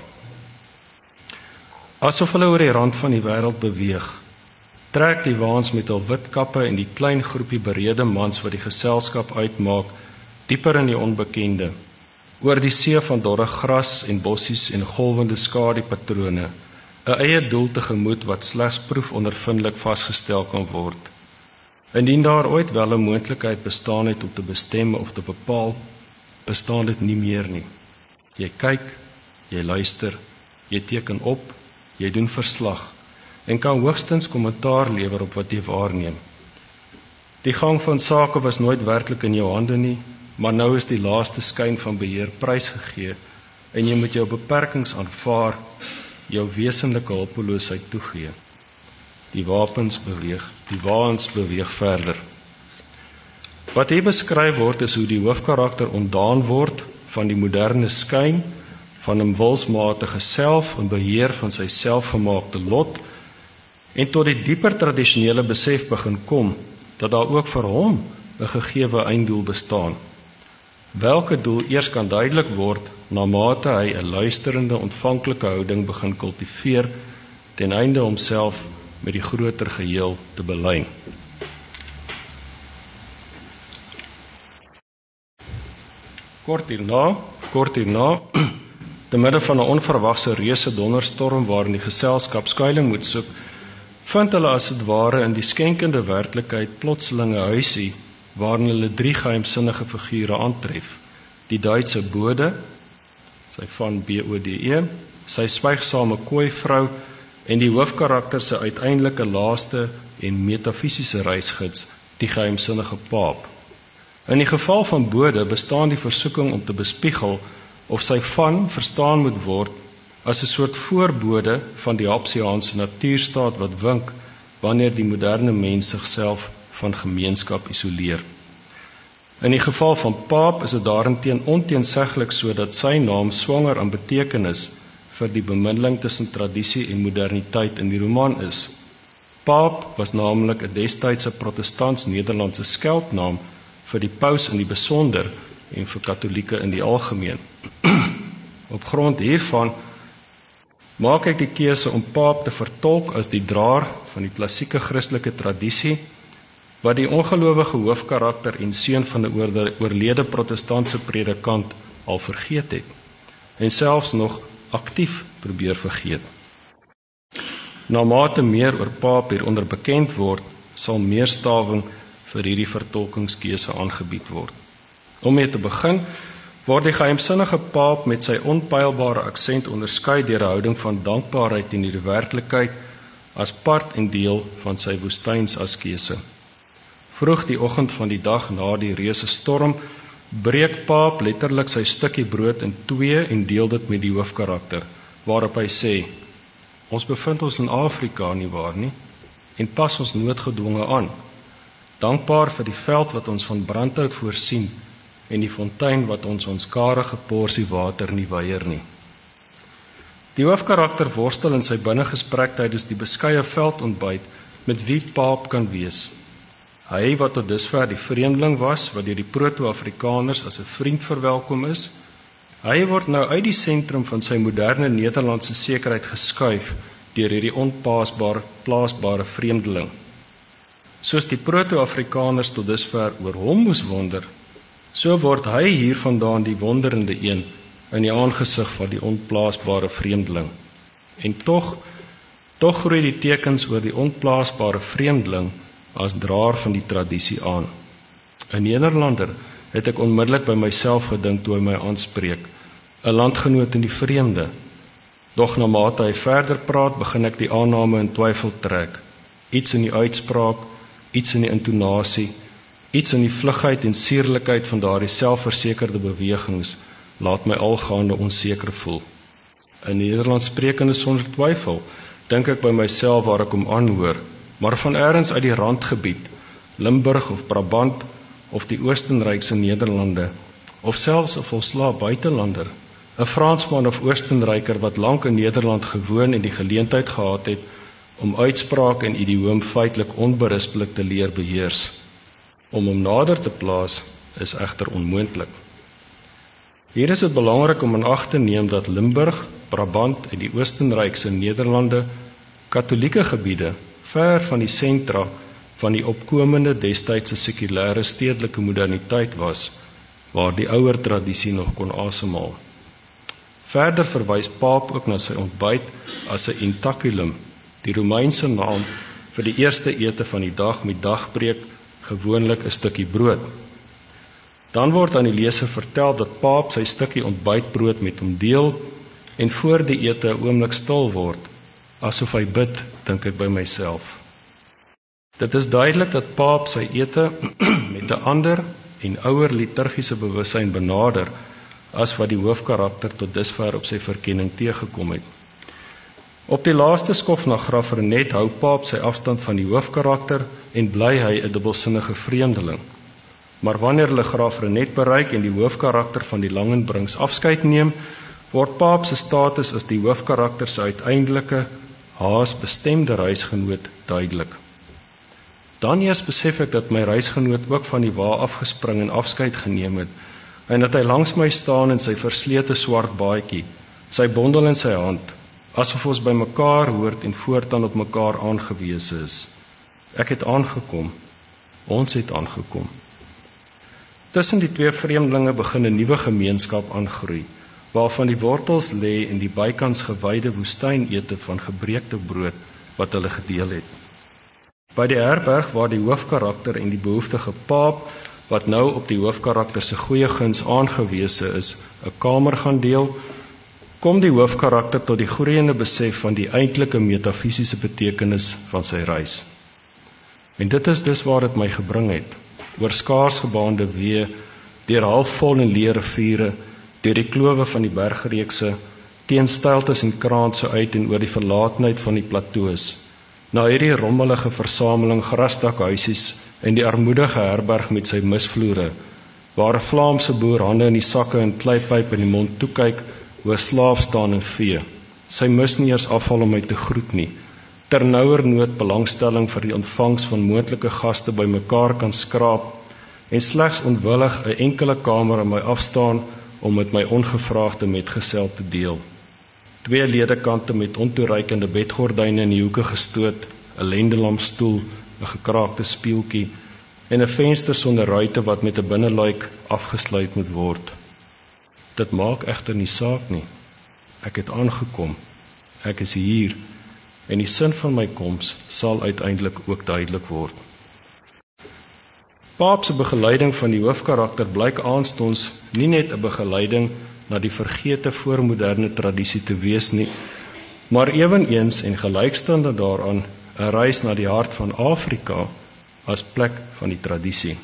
Speaker 1: Asof hulle oor die rand van die wêreld beweeg, trek die waans met hul wit kappe en die klein groepie berede mans wat die geselskap uitmaak, dieper in die onbekende, oor die see van dorre gras en bossies en golwende skadupatrone, 'n eie doel tegemoet wat slegs proefondervindelik vasgestel kan word. Indien daar ooit wel 'n moontlikheid bestaan het om te bestem of te bepaal, bestaan dit nie meer nie. Jy kyk, jy luister, jy teken op, jy doen verslag en kan hoogstens kommentaar lewer op wat jy waarneem. Die gang van sake was nooit werklik in jou hande nie, maar nou is die laaste skyn van beheer prysgegee en jy moet jou beperkings aanvaar, jou wesenlike hulpeloosheid toegee. Die waans beweeg verder. Wat hier beskryf word is hoe die hoofkarakter ontdaan word van die moderne skyn, van 'n wilsmatige self en beheer van sy selfgemaakte lot, en tot die dieper tradisionele besef begin kom, dat daar ook vir hom 'n gegewe einddoel bestaan. Welke doel eers kan duidelik word, na mate hy 'n luisterende, ontvanklike houding begin kultiveer, ten einde homself met die groter geheel te belyn. Kort hierna, te midde van 'n onverwagse reuse donderstorm waarin die geselskap skuiling moet soek, vind hulle as dit ware in die skenkende werklikheid plotselinge huisie waarin hulle 3 geheimsinnige figure aantref. Die Duitse bode, sy van BODE, sy swygsame kooi vrou en die hoofkarakter se uiteindelike laaste en metafisiese reisgids, die geheimsinnige paap. In die geval van bode bestaan die versoeking om te bespiegel of sy van verstaan moet word as 'n soort voorbode van die Hobbesiaanse natuurstaat wat wink wanneer die moderne mens sigself van gemeenskap isoleer. In die geval van paap is dit daarenteen onteenseglik so dat sy naam swanger aan betekenis vir die bemiddeling tussen tradisie en moderniteit in die roman is. Paap was naamlik 'n destydse protestants-Nederlandse skeldnaam vir die paus in die besonder en vir Katolieke in die algemeen. Op grond hiervan maak ek die keuse om paap te vertolk as die draer van die klassieke Christelike tradisie, wat die ongelowige hoofkarakter en seun van 'n oorlede protestantse predikant al vergeet het, en selfs nog aktief probeer vergeet. Na mate meer oor paap hieronder bekend word, sal meer stawing vir hierdie vertolkingskeuse aangebied word. Om mee te begin, word die geheimsinnige paap met sy onpylbare aksent onderskei deur 'n houding van dankbaarheid teenoor die werklikheid as part en deel van sy woestynsaskese. Vroeg die oggend van die dag na die reuse storm, breek paap letterlik sy stukkie brood in 2 en deel dit met die hoofkarakter, waarop hy sê: "Ons bevind ons in Afrika, nie waar nie, en pas ons noodgedwonge aan. Dankbaar vir die veld wat ons van brandhout voorsien en die fontein wat ons karige porsie water nie weier nie." Die hoofkarakter worstel in sy binnegesprek tydens die beskeie veldontbyt met wie paap kan wees. Hy wat tot dusver die vreemdeling was, wat deur die proto-Afrikaners as 'n vriend verwelkom is, hy word nou uit die sentrum van sy moderne Nederlandse sekerheid geskuif deur hierdie onplaasbare vreemdeling. Soos die proto-Afrikaners tot dusver oor hom moes wonder, so word hy hiervandaan die wonderende een in die aangesig van die onplaasbare vreemdeling. En tog groei die tekens oor die onplaasbare vreemdeling as draer van die tradisie aan. 'n Nederlander, het ek onmiddellik by myself gedink toe hy my aanspreek, 'n landgenoot in die vreemde. Doch na mate hy verder praat, begin ek die aanname in twyfel trek. Iets in die uitspraak, iets in die intonasie, iets in die vlugheid en sierlikheid van daardie selfversekerde bewegings laat my algaande onseker voel. 'n Nederlands sprekende sonder twyfel, dink ek by myself waar ek hom aanhoor, maar van elders uit die randgebied, Limburg of Brabant, of die Oostenrykse Nederlande, of selfs 'n volslae buitelander, 'n Fransman of Oostenryker wat lank in Nederland gewoon en die geleentheid gehad het om uitspraak en idioom feitelik onberispelik te leer beheers. Om hom nader te plaas is egter onmoontlik. Hier is dit belangrik om in ag te neem dat Limburg, Brabant en die Oostenrykse Nederlande Katolieke gebiede ver van die sentra van die opkomende destydse sekulêre stedelike moderniteit was, waar die ouer tradisie nog kon asemhaal. Verder verwys paap ook na sy ontbyt as 'n intaculum, die Romeinse naam vir die eerste ete van die dag met dagbreek gewoonlik 'n stukkie brood. Dan word aan die leser vertel dat Paap sy stukkie ontbytbrood met hom deel en voor die ete 'n oomblik stil word, asof hy bid, dink ek by myself. Dit is duidelik dat Paap sy ete met 'n ander en ouer liturgiese bewussyn benader as wat die hoofkarakter tot dusver op sy verkenning teëgekom het. Op die laaste skof na Graaf Reinet hou Paap sy afstand van die hoofkarakter en bly hy 'n dubbelsinnige vreemdeling. Maar wanneer hulle Graaf Reinet bereik en die hoofkarakter van die Langenbrings afskeid neem, word Paap se status as die hoofkarakter se uiteindelike, haas bestemde reisgenoot duidelik. Dan eers besef ek dat my reisgenoot ook van die wa afgespring en afskeid geneem het, en dat hy langs my staan in sy verslete swart baadjie, sy bondel in sy hand, asof ons by mekaar hoort en voortaan op mekaar aangewese is. Ek het aangekom, ons het aangekom. Tussen die twee vreemdelinge begin 'n nuwe gemeenskap aangroei, waarvan die wortels lê in die bykans gewyde woestynete van gebreekte brood wat hulle gedeel het. By die herberg waar die hoofkarakter en die behoeftige Paap, wat nou op die hoofkarakter se goeie guns aangewese is, 'n kamer gaan deel, kom die hoofkarakter tot die groeiende besef van die eintlike metafisiese betekenis van sy reis. En dit is dus waar dit my gebring het, oor skaars gebaande weë, deur halfvol en leë riviere, deur die klowe van die bergreekse, teen steiltes en kraanse uit en oor die verlatenheid van die plateaus, na hierdie rommelige versameling grasdakhuisies en die armoedige herberg met sy misvloere, waar 'n Vlaamse boer hande in die sakke en kleipipe in die mond toekyk, oor slaaf staan en vee. Sy mis nie eers afval om my te groet nie, ter nouernood belangstelling vir die ontvangs van moontlike gaste by mekaar kan skraap, en slegs onwillig 'n enkele kamer aan my afstaan om met my ongevraagde metgesel te deel. 2 ledekante met ontoereikende bedgordyne in die hoeke gestoot, 'n lendelampstoel, 'n gekraakte spieeltjie en 'n venster sonder ruite wat met 'n binneluik afgesluit moet word. Dit maak egter nie saak nie. Ek het aangekom. Ek is hier en die sin van my koms sal uiteindelik ook duidelik word. Paap se begeleiding van die hoofkarakter blyk aanstonds nie net 'n begeleiding na die vergete voormoderne tradisie te wees nie, maar eweneens en gelykstaande daaraan 'n reis na die hart van Afrika as plek van die tradisie.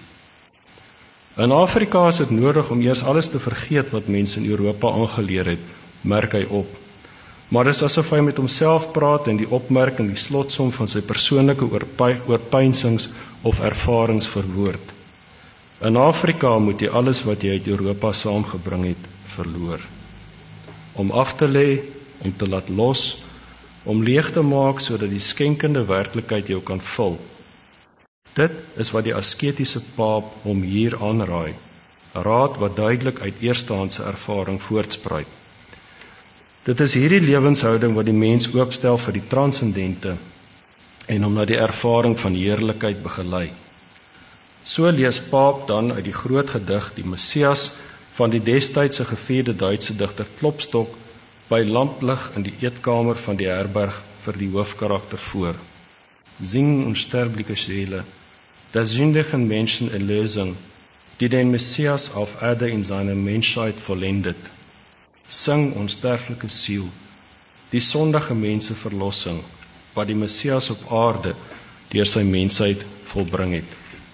Speaker 1: In Afrika is dit nodig om eers alles te vergeet wat mense in Europa aangeleer het, merk hy op. Maar dis asof hy met homself praat en die opmerking die slotsom van sy persoonlike oorpeinsings of ervarings verwoord. In Afrika moet jy alles wat jy uit Europa saamgebring het, verloor. Om af te lê, om te laat los, om leeg te maak sodat die skenkende werklikheid jou kan vul. Dit is wat die asketiese Paap hom hier aanraai, 'n raad wat duidelik uit eerstehandse ervaring voortspruit. Dit is hierdie lewenshouding wat die mens oopstel vir die transcendente en hom na die ervaring van heerlikheid begelei. So lees Paap dan uit die groot gedig Die Messias van die destydse gevierde Duitse digter Klopstock by lamplig in die eetkamer van die herberg vir die hoofkarakter voor. Sing unsterbliche Seele, der sündigen Menschen Erlösung, die den Messias auf Erde in seiner Menschheit vollendet. Sing onsterflike siel, die sondige mense verlossing, wat die Messias op aarde deur sy mensheid volbring het.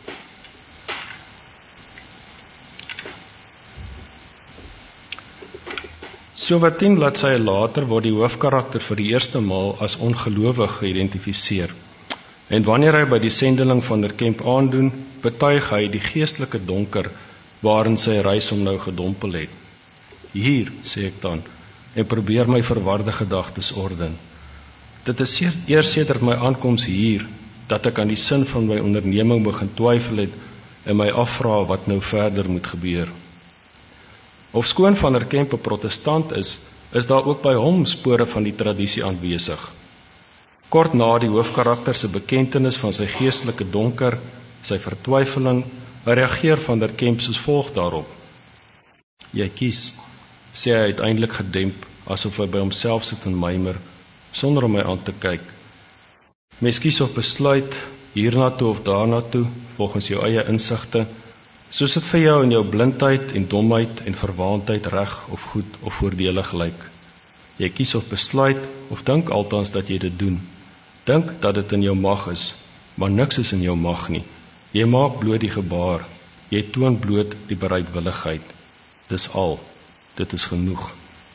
Speaker 1: So wat 10 bladsye later word die hoofkarakter vir die eerste maal as ongelowig geïdentifiseer. En wanneer hy by die sendeling van der Kemp aandoen, betuig hy die geestelike donker waarin sy reis hom nou gedompel het. Hier, sê ek dan, en probeer my verwarde gedagtes orden. Dit is eers sedert my aankoms hier, dat ek aan die sin van my onderneming begin twyfel het en my afvra wat nou verder moet gebeur. Ofskoon van der Kemp 'n protestant is daar ook by hom spore van die tradisie aanwesig. Kort na die hoofkarakter se bekentenis van sy geestelike donker, sy vertwyfeling, reageer van der Kemp soos volg daarop. Jy kies, sê hy uiteindelik gedemp, asof hy by homself sit en mymer, sonder om my aan te kyk. Mens kies of besluit, hiernatoe of daarnatoe, volgens jou eie insigte, soos dit vir jou in jou blindheid en domheid en verwaandheid reg of goed of voordelig lyk. Jy kies of besluit, of dink althans dat jy dit doen. Dink dat dit in jou mag is, maar niks is in jou mag nie. Jy maak bloot die gebaar, jy toon bloot die bereidwilligheid. Dis al, dit is genoeg.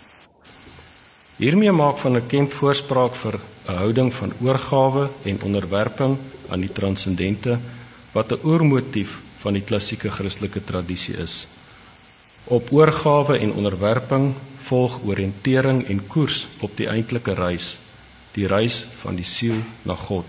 Speaker 1: Hiermee maak Van der Kemp voorspraak vir 'n houding van oorgawe en onderwerping aan die transcendente, wat 'n oormotief van die klassieke Christelike tradisie is. Op oorgawe en onderwerping volg oriëntering en koers op die eintlike reis, die reis van die siel na God.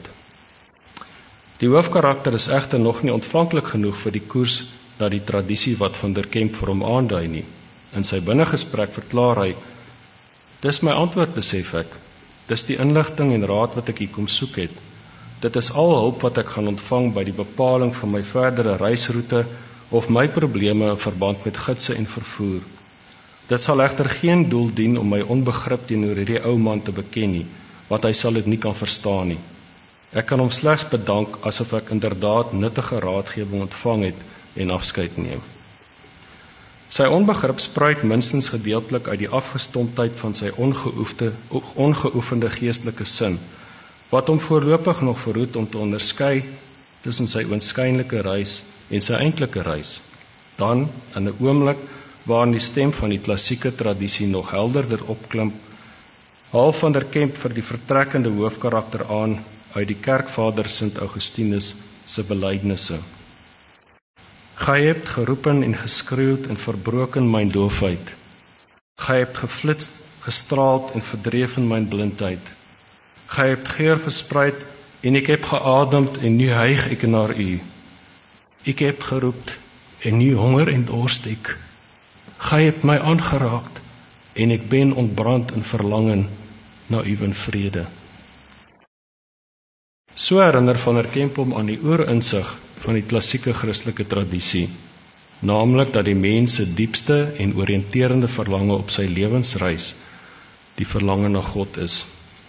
Speaker 1: Die hoofkarakter is egter nog nie ontvanklik genoeg vir die koers na die tradisie wat Van der Kemp vir hom aandui nie. In sy binnegesprek verklaar hy: "Dis my antwoord, besef ek. Dis die inligting en raad wat ek hier kom soek het. Dit is al hulp wat ek gaan ontvang by die bepaling van my verdere reisroete of my probleme in verband met gidse en vervoer. Dit sal egter geen doel dien om my onbegrip teenoor hierdie ou man te beken nie, want hy sal dit nie kan verstaan nie. Ek kan hom slegs bedank asof ek inderdaad nuttige raadgewing ontvang het en afskeid neem." Sy onbegrip spruit minstens gedeeltelik uit die afgestomptheid van sy ongeoefende geestelike sin, wat hom voorlopig nog verhoed om te onderskei tussen sy oënskynlike reis en sy eintlike reis. Dan, in 'n oomblik waarin die stem van die klassieke tradisie nog helderder opklim, haal Van der Kemp vir die vertrekkende hoofkarakter aan uit die kerkvader Sint Augustinus se belydenisse. "Gij hebt geroepen en geskreeuwd en verbroken mijn doofheid. Gij hebt geflitst, gestraald en verdreven mijn blindheid. Gij hebt geur verspreid en ik heb geademd en nu hijg ik naar u. Ik heb geroept en nu honger en dorst ik. Gij hebt mij aangeraakt en ik ben ontbrand in verlangen na uw vrede." So herinner Van der Kemp hom aan die oorinsig van die klassieke Christelike tradisie, naamlik dat die mens se diepste en oriënterende verlange op sy lewensreis die verlange na God is.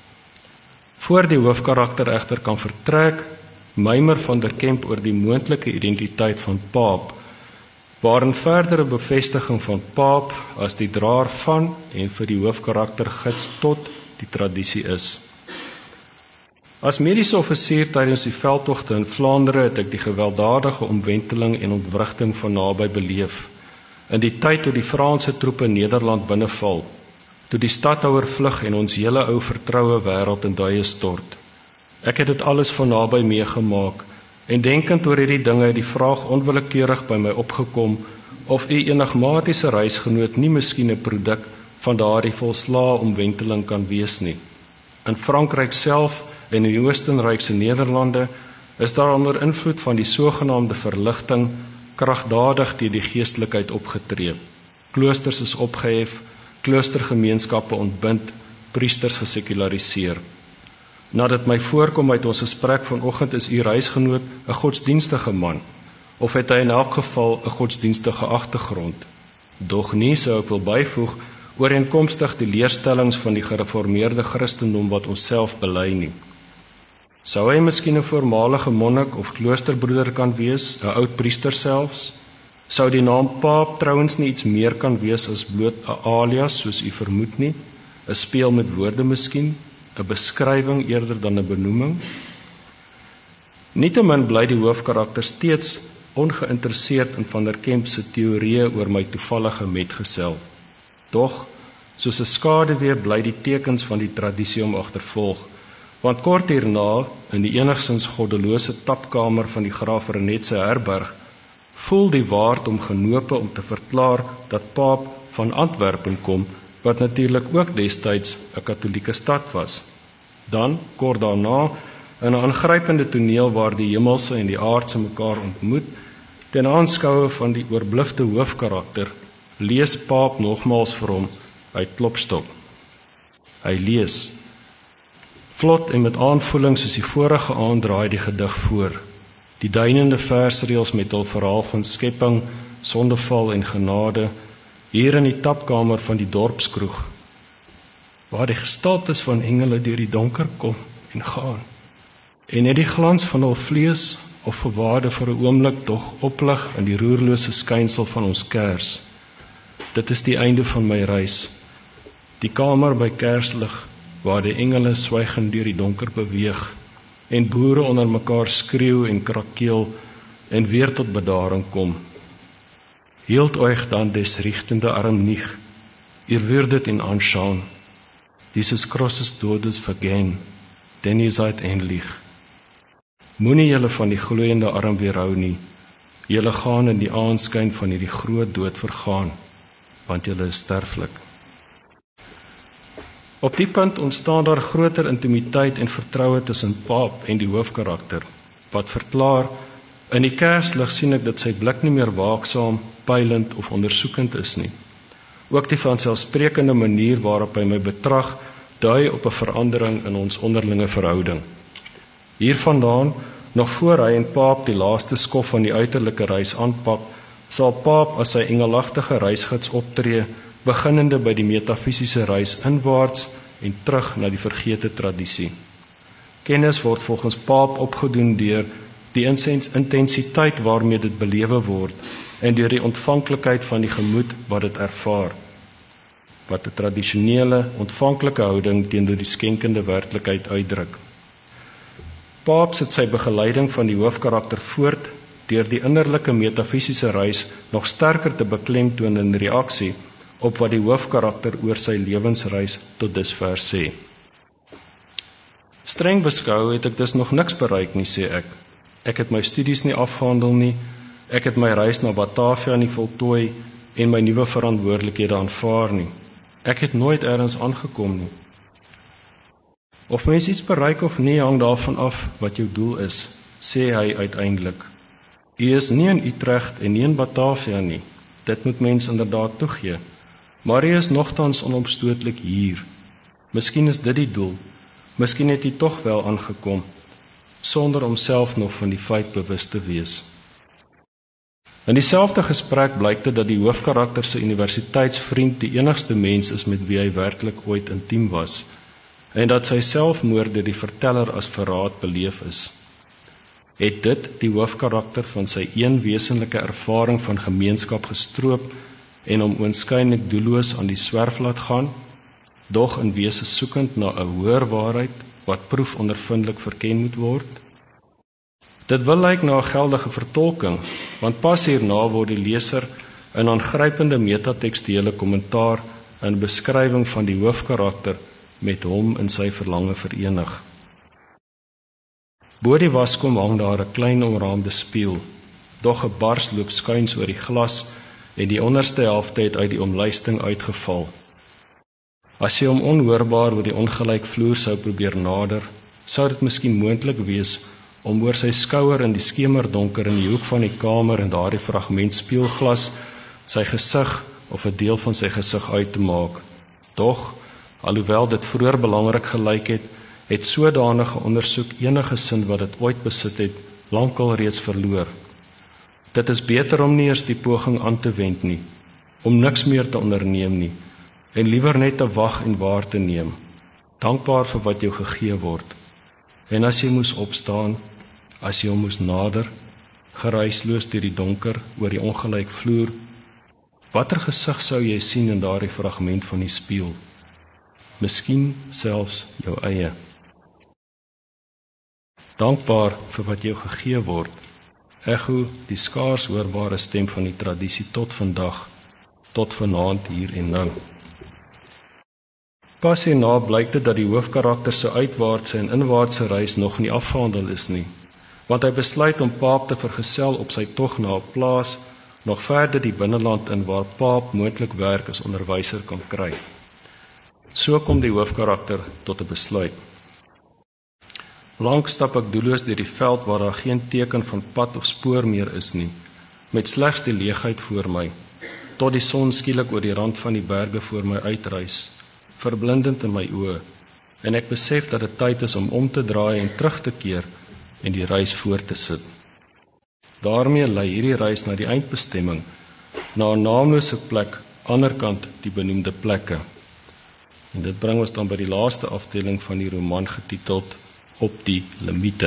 Speaker 1: Voor die hoofkarakter egter kan vertrek, mymer Van der Kemp oor die moontlike identiteit van Paap, waarin verdere bevestiging van Paap as die draer van en vir die hoofkarakter gids tot die tradisie is. As mediese offisier tydens die veldtogte in Vlaandere het ek die gewelddadige omwenteling en ontwrigting van naby beleef, in die tyd toe die Franse troepe Nederland binneval, toe die stadhouer vlug en ons hele ou vertroue wêreld in duie stort. Ek het dit alles van naby meegemaak, en denkend oor hierdie dinge het die vraag onwillekeurig by my opgekom, of u enigmatiese reisgenoot nie miskien 'n produk van daardie volslae omwenteling kan wees nie. In Frankryk self en in die Oostenrykse Nederlande is daar onder invloed van die sogenaamde verligting kragdadig teen die geestelikheid opgetree. Kloosters is opgehef, kloostergemeenskappe ontbind, priesters gesekulariseer. Nadat my voorkom uit ons gesprek vanoggend is u reisgenoot 'n godsdienstige man, of het hy in elk geval 'n godsdienstige agtergrond. Doch nie, sou ek wil byvoeg, ooreenkomstig die leerstellings van die gereformeerde Christendom wat ons self bely nie. Sou hy miskien 'n voormalige monnik of kloosterbroeder kan wees, 'n oud priester selfs? Sou die naam Paap trouens nie iets meer kan wees as bloot 'n alias soos u vermoed nie, 'n speel met woorde miskien, 'n beskrywing eerder dan 'n benoeming? Nietemin bly die hoofkarakter steeds ongeïnteresseerd in Van der Kemp se teorieë oor my toevallige metgesel. Doch, soos 'n skaduwee bly die tekens van die tradisie hom agtervolg, want kort hierna, in die enigstens goddelose tapkamer van die Graaf Reinet se herberg, voel die waard om genope om te verklaar dat Paap van Antwerpen kom, wat natuurlik ook destyds 'n katholieke stad was. Dan, kort daarna, in 'n aangrypende toneel waar die hemelse en die aardse mekaar ontmoet, ten aanskoue van die oorblifte hoofkarakter, lees Paap nogmaals vir hom uit Klopstok. Hy lees. Vlot en met aanvoeling soos die vorige aand draai die gedig voor. Die duinende versreëls met hul verhaal van skepping, sondeval en genade, hier in die tapkamer van die dorpskroeg, waar die gestaltes van engele deur die donker kom en gaan. en net die glans van hul vlees of verwaarde vir 'n oomblik tog oplig in die roerlose skynsel van ons kers. Dit is die einde van my reis, die kamer by kerslig, waar die engele swygend deur die donker beweeg, en boere onder mekaar skreeu en krakeel, en weer tot bedaring kom. Hield euch dann des richtende Arm nicht, ihr würdet ihn anschauen, dieses Krosses Todes vergehen, denn ihr seid ähnlich. Moenie julle van die gloeiende arm weerhou nie, julle gaan in die aanskyn van hierdie groot dood vergaan, want julle is sterflik. Op die punt ontstaan daar groter intimiteit en vertroue tussen Paap en die hoofkarakter, wat verklaar, in die kerslig sien ek dat sy blik nie meer waaksaam, peilend of ondersoekend is nie. Ook die vanselfsprekende manier waarop hy my betrag, dui op 'n verandering in ons onderlinge verhouding. Hiervandaan, nog voor hy en Paap die laaste skof van die uiterlike reis aanpak, sal Paap as sy engelagtige reisgids optree, beginnende by die metafisiese reis inwaarts en terug na die vergete tradisie. Kennis word volgens Paap opgedoen deur die intensiteit waarmee dit belewe word en deur die ontvanklikheid van die gemoed wat dit ervaar, wat 'n tradisionele, ontvanklike houding teenoor die skenkende werklikheid uitdruk. Paap sit sy begeleiding van die hoofkarakter voort deur die innerlike metafisiese reis nog sterker te beklemtoon in reaksie op wat die hoofkarakter oor sy lewensreis tot dusver sê. Streng beskou het ek dus nog niks bereik nie, sê ek. Ek het my studies nie afgehandel nie, ek het my reis na Batavia nie voltooi en my nuwe verantwoordelikhede aanvaar nie. Ek het nooit ergens aangekom nie. Of mens iets bereik of nie hang daarvan af wat jou doel is, sê hy uiteindelik. U is nie in Utrecht en nie in Batavia nie, dit moet mens inderdaad toegee, maar u is nogtans onomstootlik hier. Miskien is dit die doel, miskien het u tog wel aangekom, sonder om self nog van die feit bewus te wees. In dieselfde gesprek blyk dit dat die hoofkarakter se universiteitsvriend die enigste mens is met wie hy werklik ooit intiem was, en dat sy selfmoord deur die verteller as verraad beleef is. Het dit die hoofkarakter van sy een wesenlike ervaring van gemeenskap gestroop en hom oënskynlik doelloos aan die swerf laat gaan, dog in wese soekend na 'n hoër waarheid wat proefondervindelik verken moet word? Dit wil lyk na 'n geldige vertolking, want pas hierna word die leser in aangrypende metatekstuele kommentaar en beskrywing van die hoofkarakter met hom in sy verlange verenig. Bo die waskom hang daar 'n klein omraamde spieël, dog 'n bars loop skuins oor die glas en die onderste helfte het uit die omluisting uitgeval. As jy hom onhoorbaar oor die ongelyk vloer sou probeer nader, sou dit miskien moontlik wees om oor sy skouer in die skemerdonker in die hoek van die kamer en daardie fragment spieelglas sy gesig of 'n deel van sy gesig uit te maak. Tog, alhoewel dit vroeër belangrik gelyk het, het sodanige ondersoek enige sin wat dit ooit besit het, lankal reeds verloor. Dit is beter om nie eers die poging aan te wend nie, om niks meer te onderneem nie, en liewer net te wag en waar te neem, dankbaar vir wat jou gegee word. En as jy moes opstaan, as jy hom moes nader, geruisloos deur die donker oor die ongelyk vloer, watter gesig sou jy sien in daardie fragment van die spieël? Miskien selfs jou eie. Dankbaar vir wat jou gegee word, echo die skaars hoorbare stem van die tradisie tot vandag, tot vanaand hier en nou. Pas hierna blyk dit dat die hoofkarakter se uitwaartse en inwaartse reis nog nie afgehandel is nie, want hy besluit om Paap te vergesel op sy tog na 'n plaas nog verder die binneland in waar Paap moontlik werk as onderwyser kan kry. So kom die hoofkarakter tot 'n besluit. Lank stap ek doelloos deur die veld waar daar geen teken van pad of spoor meer is nie, met slegs die leegheid voor my, tot die son skielik oor die rand van die berge voor my uitreis, verblindend in my oë, en ek besef dat dit tyd is om te draai en terug te keer en die reis voort te sit. Daarmee lei hierdie reis na die eindbestemming, na 'n naamlose plek, anderkant die benoemde plekke. En dit bring ons dan by die laaste afdeling van die roman getiteld op die limiete.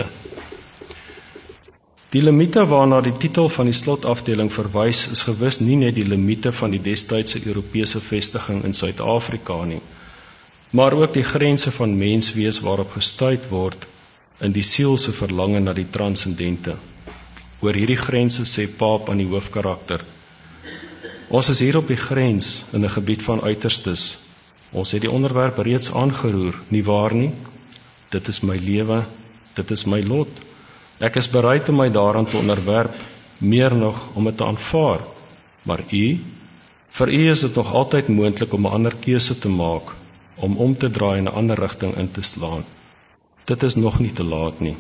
Speaker 1: Die limiete waarna die titel van die slotafdeling verwys, is gewis nie net die limiete van die destydse Europese vestiging in Suid-Afrika nie, maar ook die grense van menswees waarop gestuit word in die siel se verlange na die transcendente. Oor hierdie grense sê Paap aan die hoofkarakter: ons is hier op die grens in 'n gebied van uiterstes. Ons het die onderwerp reeds aangeroer, nie waar nie? Dit is my lewe, dit is my lot. Ek is bereid om my daaraan te onderwerp, meer nog om dit te aanvaar. Maar vir u is dit nog altyd moontlik om 'n ander keuse te maak, om te draai in 'n ander rigting in te slaan. Dit is nog nie te laat nie.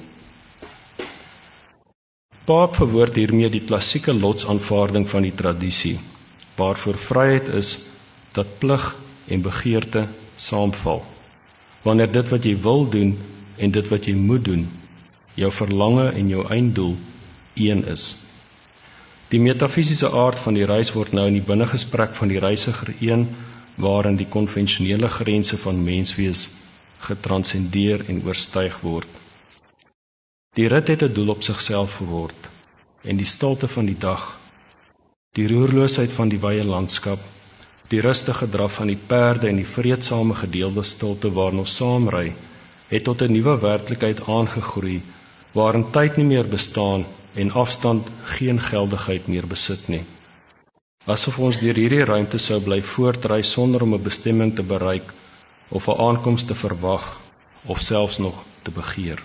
Speaker 1: Paap verwoord hiermee die klassieke lotsaanvaarding van die tradisie, waarvoor vryheid is dat plig en begeerte saamval. Wanneer dit wat jy wil doen en dit wat jy moet doen, jou verlange en jou einddoel een is. Die metafisiese aard van die reis word nou in die binnegesprek van die reisiger een, waarin die konvensionele grense van menswees getranscendeer en oorstyg word. Die rit het 'n doel op sigself geword, en die stilte van die dag, die roerloosheid van die wye landskap, die rustige draf van die perde en die vreedsame gedeelde stilte waarin ons saamry, het tot 'n nuwe werklikheid aangegroei, waarin tyd nie meer bestaan en afstand geen geldigheid meer besit nie. Asof ons deur hierdie ruimte sou bly voortry sonder om 'n bestemming te bereik, of 'n aankoms te verwag, of selfs nog te begeer.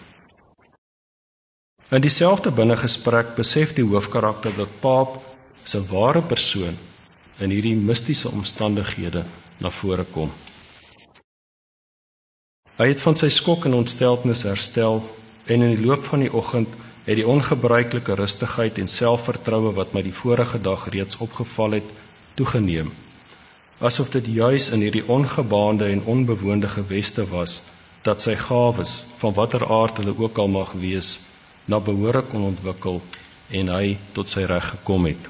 Speaker 1: In dieselfde binnegesprek besef die hoofkarakter dat Paap se ware persoon in hierdie mistiese omstandighede na vore kom. Hy het van sy skok en ontsteltenis herstel, en in die loop van die oggend het die ongebruikelike rustigheid en selfvertroue wat my die vorige dag reeds opgeval het, toegeneem. Asof dit juis in hierdie ongebaande en onbewoonde geweste was, dat sy gawes, van watter aard hulle ook al mag wees, na behore kon ontwikkel en hy tot sy reg gekom het.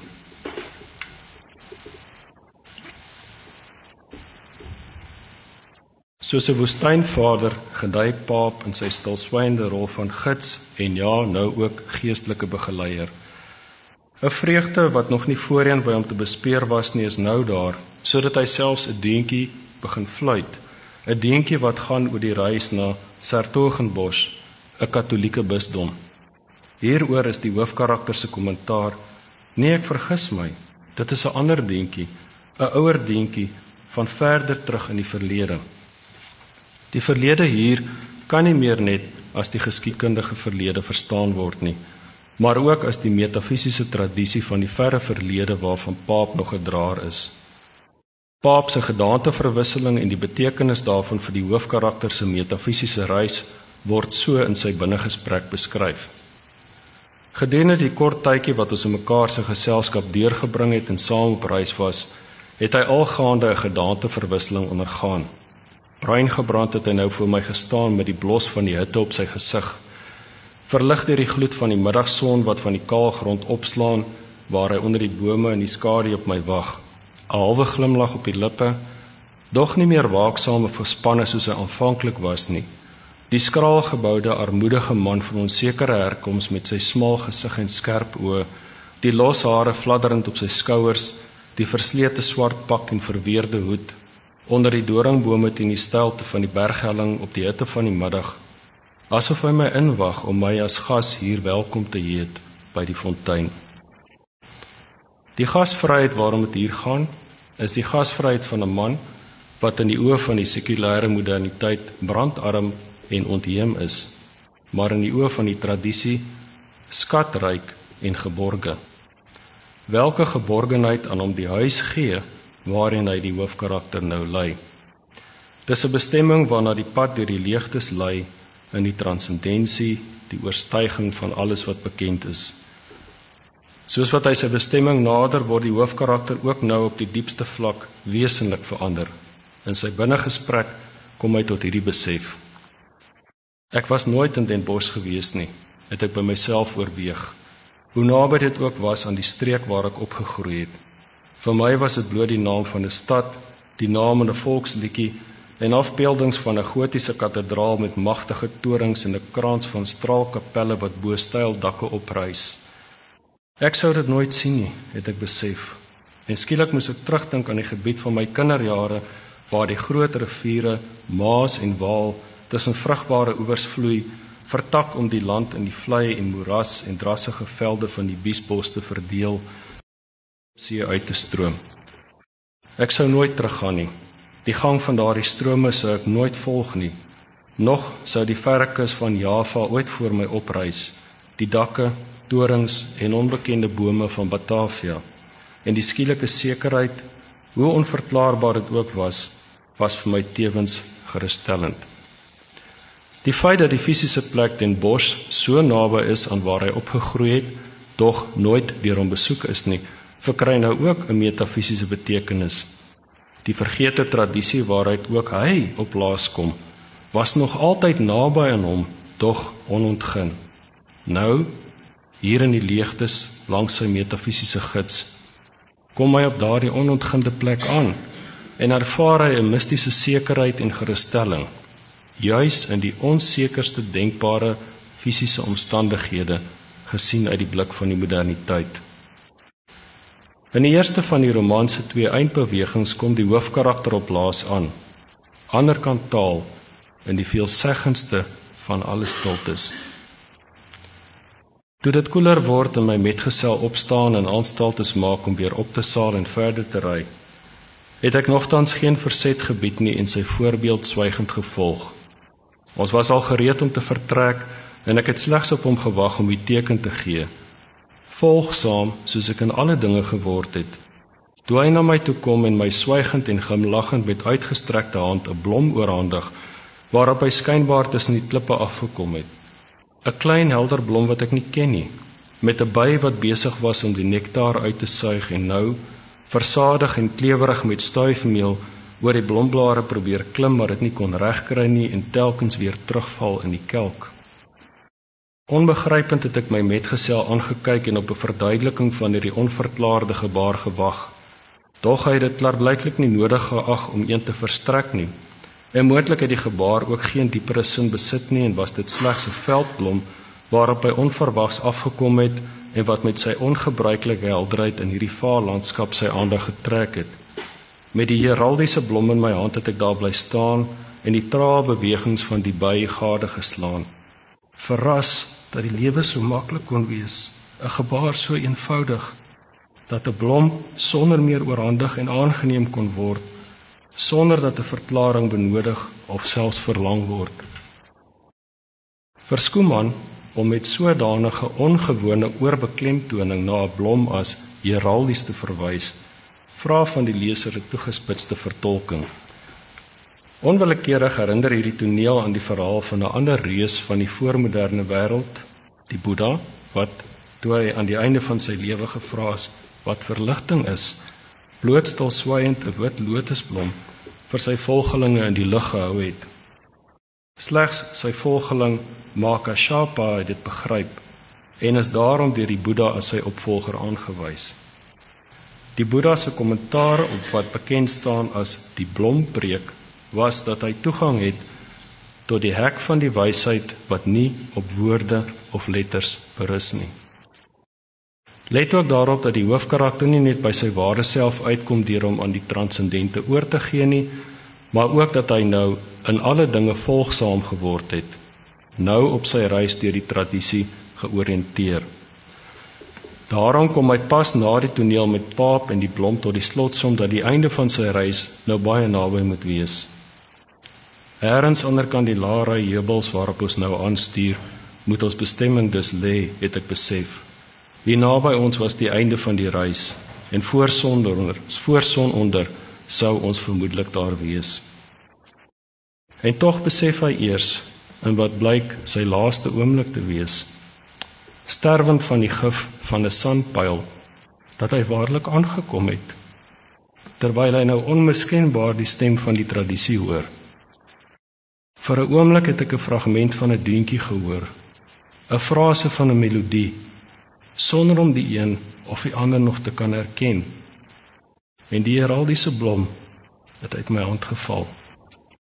Speaker 1: Soos 'n woestynvader gedui Paap in sy stilswygende rol van gids en ja, nou ook geestelike begeleier. 'n Vreugde wat nog nie voorheen by hom te bespeer was nie, is nou daar, sodat hy selfs 'n deuntjie begin fluit, 'n deuntjie wat gaan oor die reis na Sertogenbosch, 'n katholieke bisdom. Hieroor is die hoofkarakter se kommentaar: nee, ek vergis my, dit is 'n ander deuntjie, 'n ouer deuntjie van verder terug in die verlede. Die verlede hier kan nie meer net as die geskiedkundige verlede verstaan word nie, maar ook as die metafisiese tradisie van die verre verlede waarvan Paap nog 'n draer is. Paap se gedaanteverwisseling en die betekenis daarvan vir die hoofkarakter se metafisiese reis word so in sy binnegesprek beskryf. Gedurende die kort tydjie wat ons in mekaar se geselskap deurgebring het en saam op reis was, het hy algaande 'n gedaanteverwisseling ondergaan. Bruin gebrand het hy nou voor my gestaan met die blos van die hitte op sy gesig, verlig deur die gloed van die middagson wat van die kaal grond opslaan, waar hy onder die bome in die skadu op my wag, 'n halwe glimlag op die lippe, dog nie meer waaksaam of gespanne soos hy aanvanklik was nie. Die skraal geboude, armoedige man van onsekere herkoms met sy smal gesig en skerp oë, die los hare fladderend op sy skouers, die verslete swart pak en verweerde hoed, onder die doringbome teen die steilte van die berghelling op die hitte van die middag, asof hy my inwag om my as gas hier welkom te heet by die fontein. Die gasvryheid waarom dit hier gaan, is die gasvryheid van 'n man wat in die oë van die sekulêre moderniteit brandarm en ontheem is, maar in die oë van die tradisie skatryk en geborge. Welke geborgenheid aan hom die huis gee waarin hy die hoofkarakter nou lei. Dis 'n bestemming waarna die pad deur die leegtes lei in die transcendensie, die oorstyging van alles wat bekend is. Soos wat hy sy bestemming nader, word die hoofkarakter ook nou op die diepste vlak wesenlik verander. In sy binnegesprek kom hy tot hierdie besef. Ek was nooit in Den Bosch gewees nie, het ek by myself oorweeg, hoe naby dit ook was aan die streek waar ek opgegroei het. Vir my was dit bloot die naam van 'n stad, die naam in 'n volksliedjie, en afbeeldings van 'n gotiese kathedraal met magtige torings en 'n krans van straalkapelle wat bo styl-dakke oprys. Ek sou dit nooit sien nie, het ek besef. En skielik moes ek terugdink aan die gebied van my kinderjare, waar die groot riviere, Maas en Waal, tussen vrugbare oewers vloei, vertak om die land in die vlei en moeras en drassige velde van die Biesbos te verdeel, see uit te stroom. Ek sou nooit teruggaan nie. Die gang van daardie strome sou ek nooit volg nie. Nog sou die verre kus van Java ooit voor my oprys, die dakke, torings en onbekende bome van Batavia. En die skielike sekerheid, hoe onverklaarbaar dit ook was vir my tevens gerusstellend. Die feit dat die fisiese plek Den Bosch so naby is aan waar hy opgegroei het, dog nooit deur hom besoek is nie, verkry nou ook 'n metafisiese betekenis. Die vergete tradisie waaruit ook hy op laas kom, was nog altyd naby aan hom, dog onontgin. Nou, hier in die leegtes langs sy metafisiese gids, kom hy op daardie onontginde plek aan en ervaar hy 'n mistiese sekerheid en gerusstelling, juis in die onsekerste denkbare fisiese omstandighede, gesien uit die blik van die moderniteit. In die eerste van die roman se 2 eindbewegings kom die hoofkarakter op laas aan, anderkant taal, in die veelseggendste van alle stiltes. Toe dit koeler word en my metgesel opstaan en aanstaltes maak om weer op te saal en verder te ry, het ek nogtans geen verset gebied nie en sy voorbeeld swygend gevolg. Ons was al gereed om te vertrek en ek het slegs op hom gewag om die teken te gee. Volgsaam soos ek in alle dinge geword het. Toe hy na my toe kom en my swygend en glimlaggend met uitgestrekte hand 'n blom oorhandig, waarop hy skynbaar tussen die klippe afgekom het. 'n Klein helder blom wat ek nie ken nie, met 'n by wat besig was om die nektaar uit te suig en nou, versadig en klewerig met stuifmeel, oor die blomblare probeer klim, maar dit nie kon regkry nie en telkens weer terugval in die kelk. Onbegrypend het ek my metgesel aangekyk en op 'n verduideliking van hierdie onverklaarde gebaar gewag. Doch hy het dit klaarblyklik nie nodig geag om een te verstrek nie. En moontlik het die gebaar ook geen diepere sin besit nie en was dit slegs 'n veldblom waarop hy onverwags afgekom het en wat met sy ongebruikelike helderheid in hierdie vaal landskap sy aandag getrek het. Met die heraldiese blom in my hand het ek daar bly staan en die trae bewegings van die by gade geslaan. Verras dat die lewe so maklik kon wees, 'n gebaar so eenvoudig, dat 'n blom sonder meer oorhandig en aangeneem kon word, sonder dat 'n verklaring benodig of selfs verlang word. Vir Schoeman, om met sodanige ongewone oorbeklemtoning na 'n blom as heraldies te verwys, vra van die leser 'n toegespitste vertolking. Onwillekeurig herinner hierdie toneel aan die verhaal van 'n ander reus van die voormoderne wêreld, die Boeddha, wat, toe hy aan die einde van sy lewe gevra is wat verligting is, blootstil swaaiend 'n wit lotusblom vir sy volgelinge in die lug gehou het. Slegs sy volgeling Makashapa het dit begryp en is daarom deur die Boeddha as sy opvolger aangewys. Die Boeddha se kommentaar op wat bekend staan as die blompreek was dat hy toegang het tot die hek van die wysheid wat nie op woorde of letters berus nie. Let ook daarop dat die hoofkarakter nie net by sy ware self uitkom deur hom aan die transcendente oor te gee nie, maar ook dat hy nou in alle dinge volgsaam geword het, nou op sy reis deur die tradisie georiënteer. Daarom kom hy pas na die toneel met Paap en die blom tot die slotsom dat die einde van sy reis nou baie naby moet wees. Ergens onderkant die laarry heubels waarop ons nou aanstuur, moet ons bestemming dus lê, het ek besef. Hier naby ons was die einde van die reis, en voor son onder sou ons vermoedelik daar wees. En tog besef hy eers, in wat blyk sy laaste oomblik te wees, sterwend van die gif van 'n sandpyl, dat hy waarlik aangekom het, terwyl hy nou onmiskenbaar die stem van die tradisie hoor. Vir 'n oomblik het ek 'n fragment van 'n deuntjie gehoor, 'n frase van 'n melodie, sonder om die een of die ander nog te kan herken, en die heraldiese blom het uit my hand geval.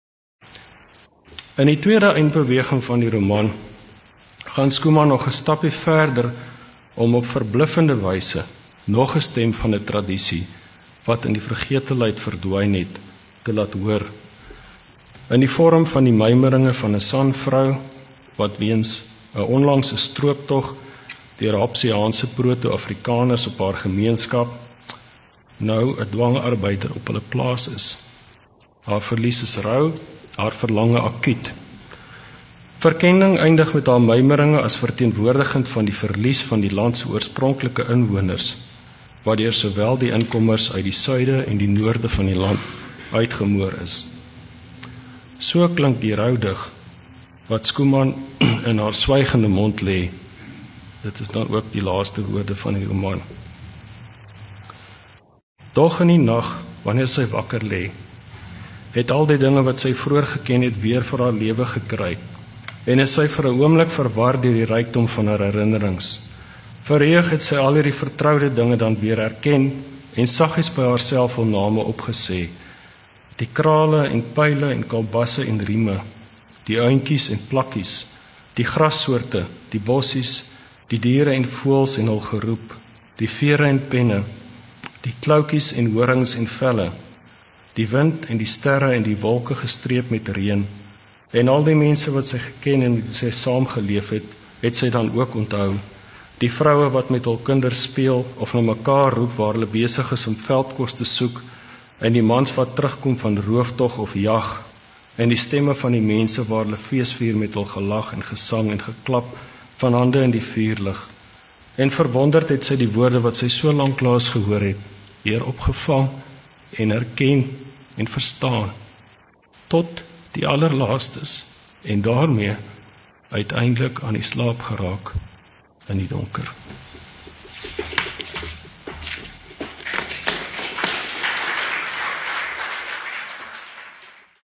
Speaker 1: In die tweede eindbeweging van die roman gaan Schoeman nog 'n stapie verder om op verbluffende wyse nog 'n stem van 'n tradisie wat in die vergetelheid verdwyn het, te laat hoor. In die vorm van die mymeringe van 'n sanvrou wat weens 'n onlangse strooptog deur Hapsiaanse proto-Afrikaners op haar gemeenskap nou 'n dwangarbeider op hulle plaas is. Haar verlies is rou, haar verlange akuut. Verkenning eindig met haar mymeringe as verteenwoordigend van die verlies van die land se oorspronklike inwoners, waardeur sowel die inkommers uit die suide en die noorde van die land uitgemoor is. So klink die roudig wat Schoeman in haar swygende mond lê. Dit is dan ook die laaste woorde van die roman. Doch in die nag, wanneer sy wakker lê, het al die dinge wat sy vroeër geken het weer vir haar lewe gekry, en is sy vir 'n oomblik verwar deur die rykdom van haar herinnerings. Verheug het sy al hierdie vertroude dinge dan weer herken, en saggies by haarself hul name opgesê. Die krale en pyle en kalbasse en rieme, die uintjies en plakkies, die grassoorte, die bossies, die diere en voëls en hul geroep, die vere en penne, die kloutjies en horings en velle, die wind en die sterre en die wolke gestreep met reën, en al die mense wat sy geken en met sy saamgeleef het sy dan ook onthou. Die vroue wat met hul kinders speel of na mekaar roep waar hulle besig is om veldkos te soek, en die mans wat terugkom van rooftog of jag, en die stemme van die mense waar hulle feesvier met hul gelag en gesang en geklap van hande in die vuurlig. En verwonderd het sy die woorde wat sy so lanklaas gehoor het, weer opgevang en herken en verstaan, tot die allerlaastes, en daarmee uiteindelik aan die slaap geraak in die donker.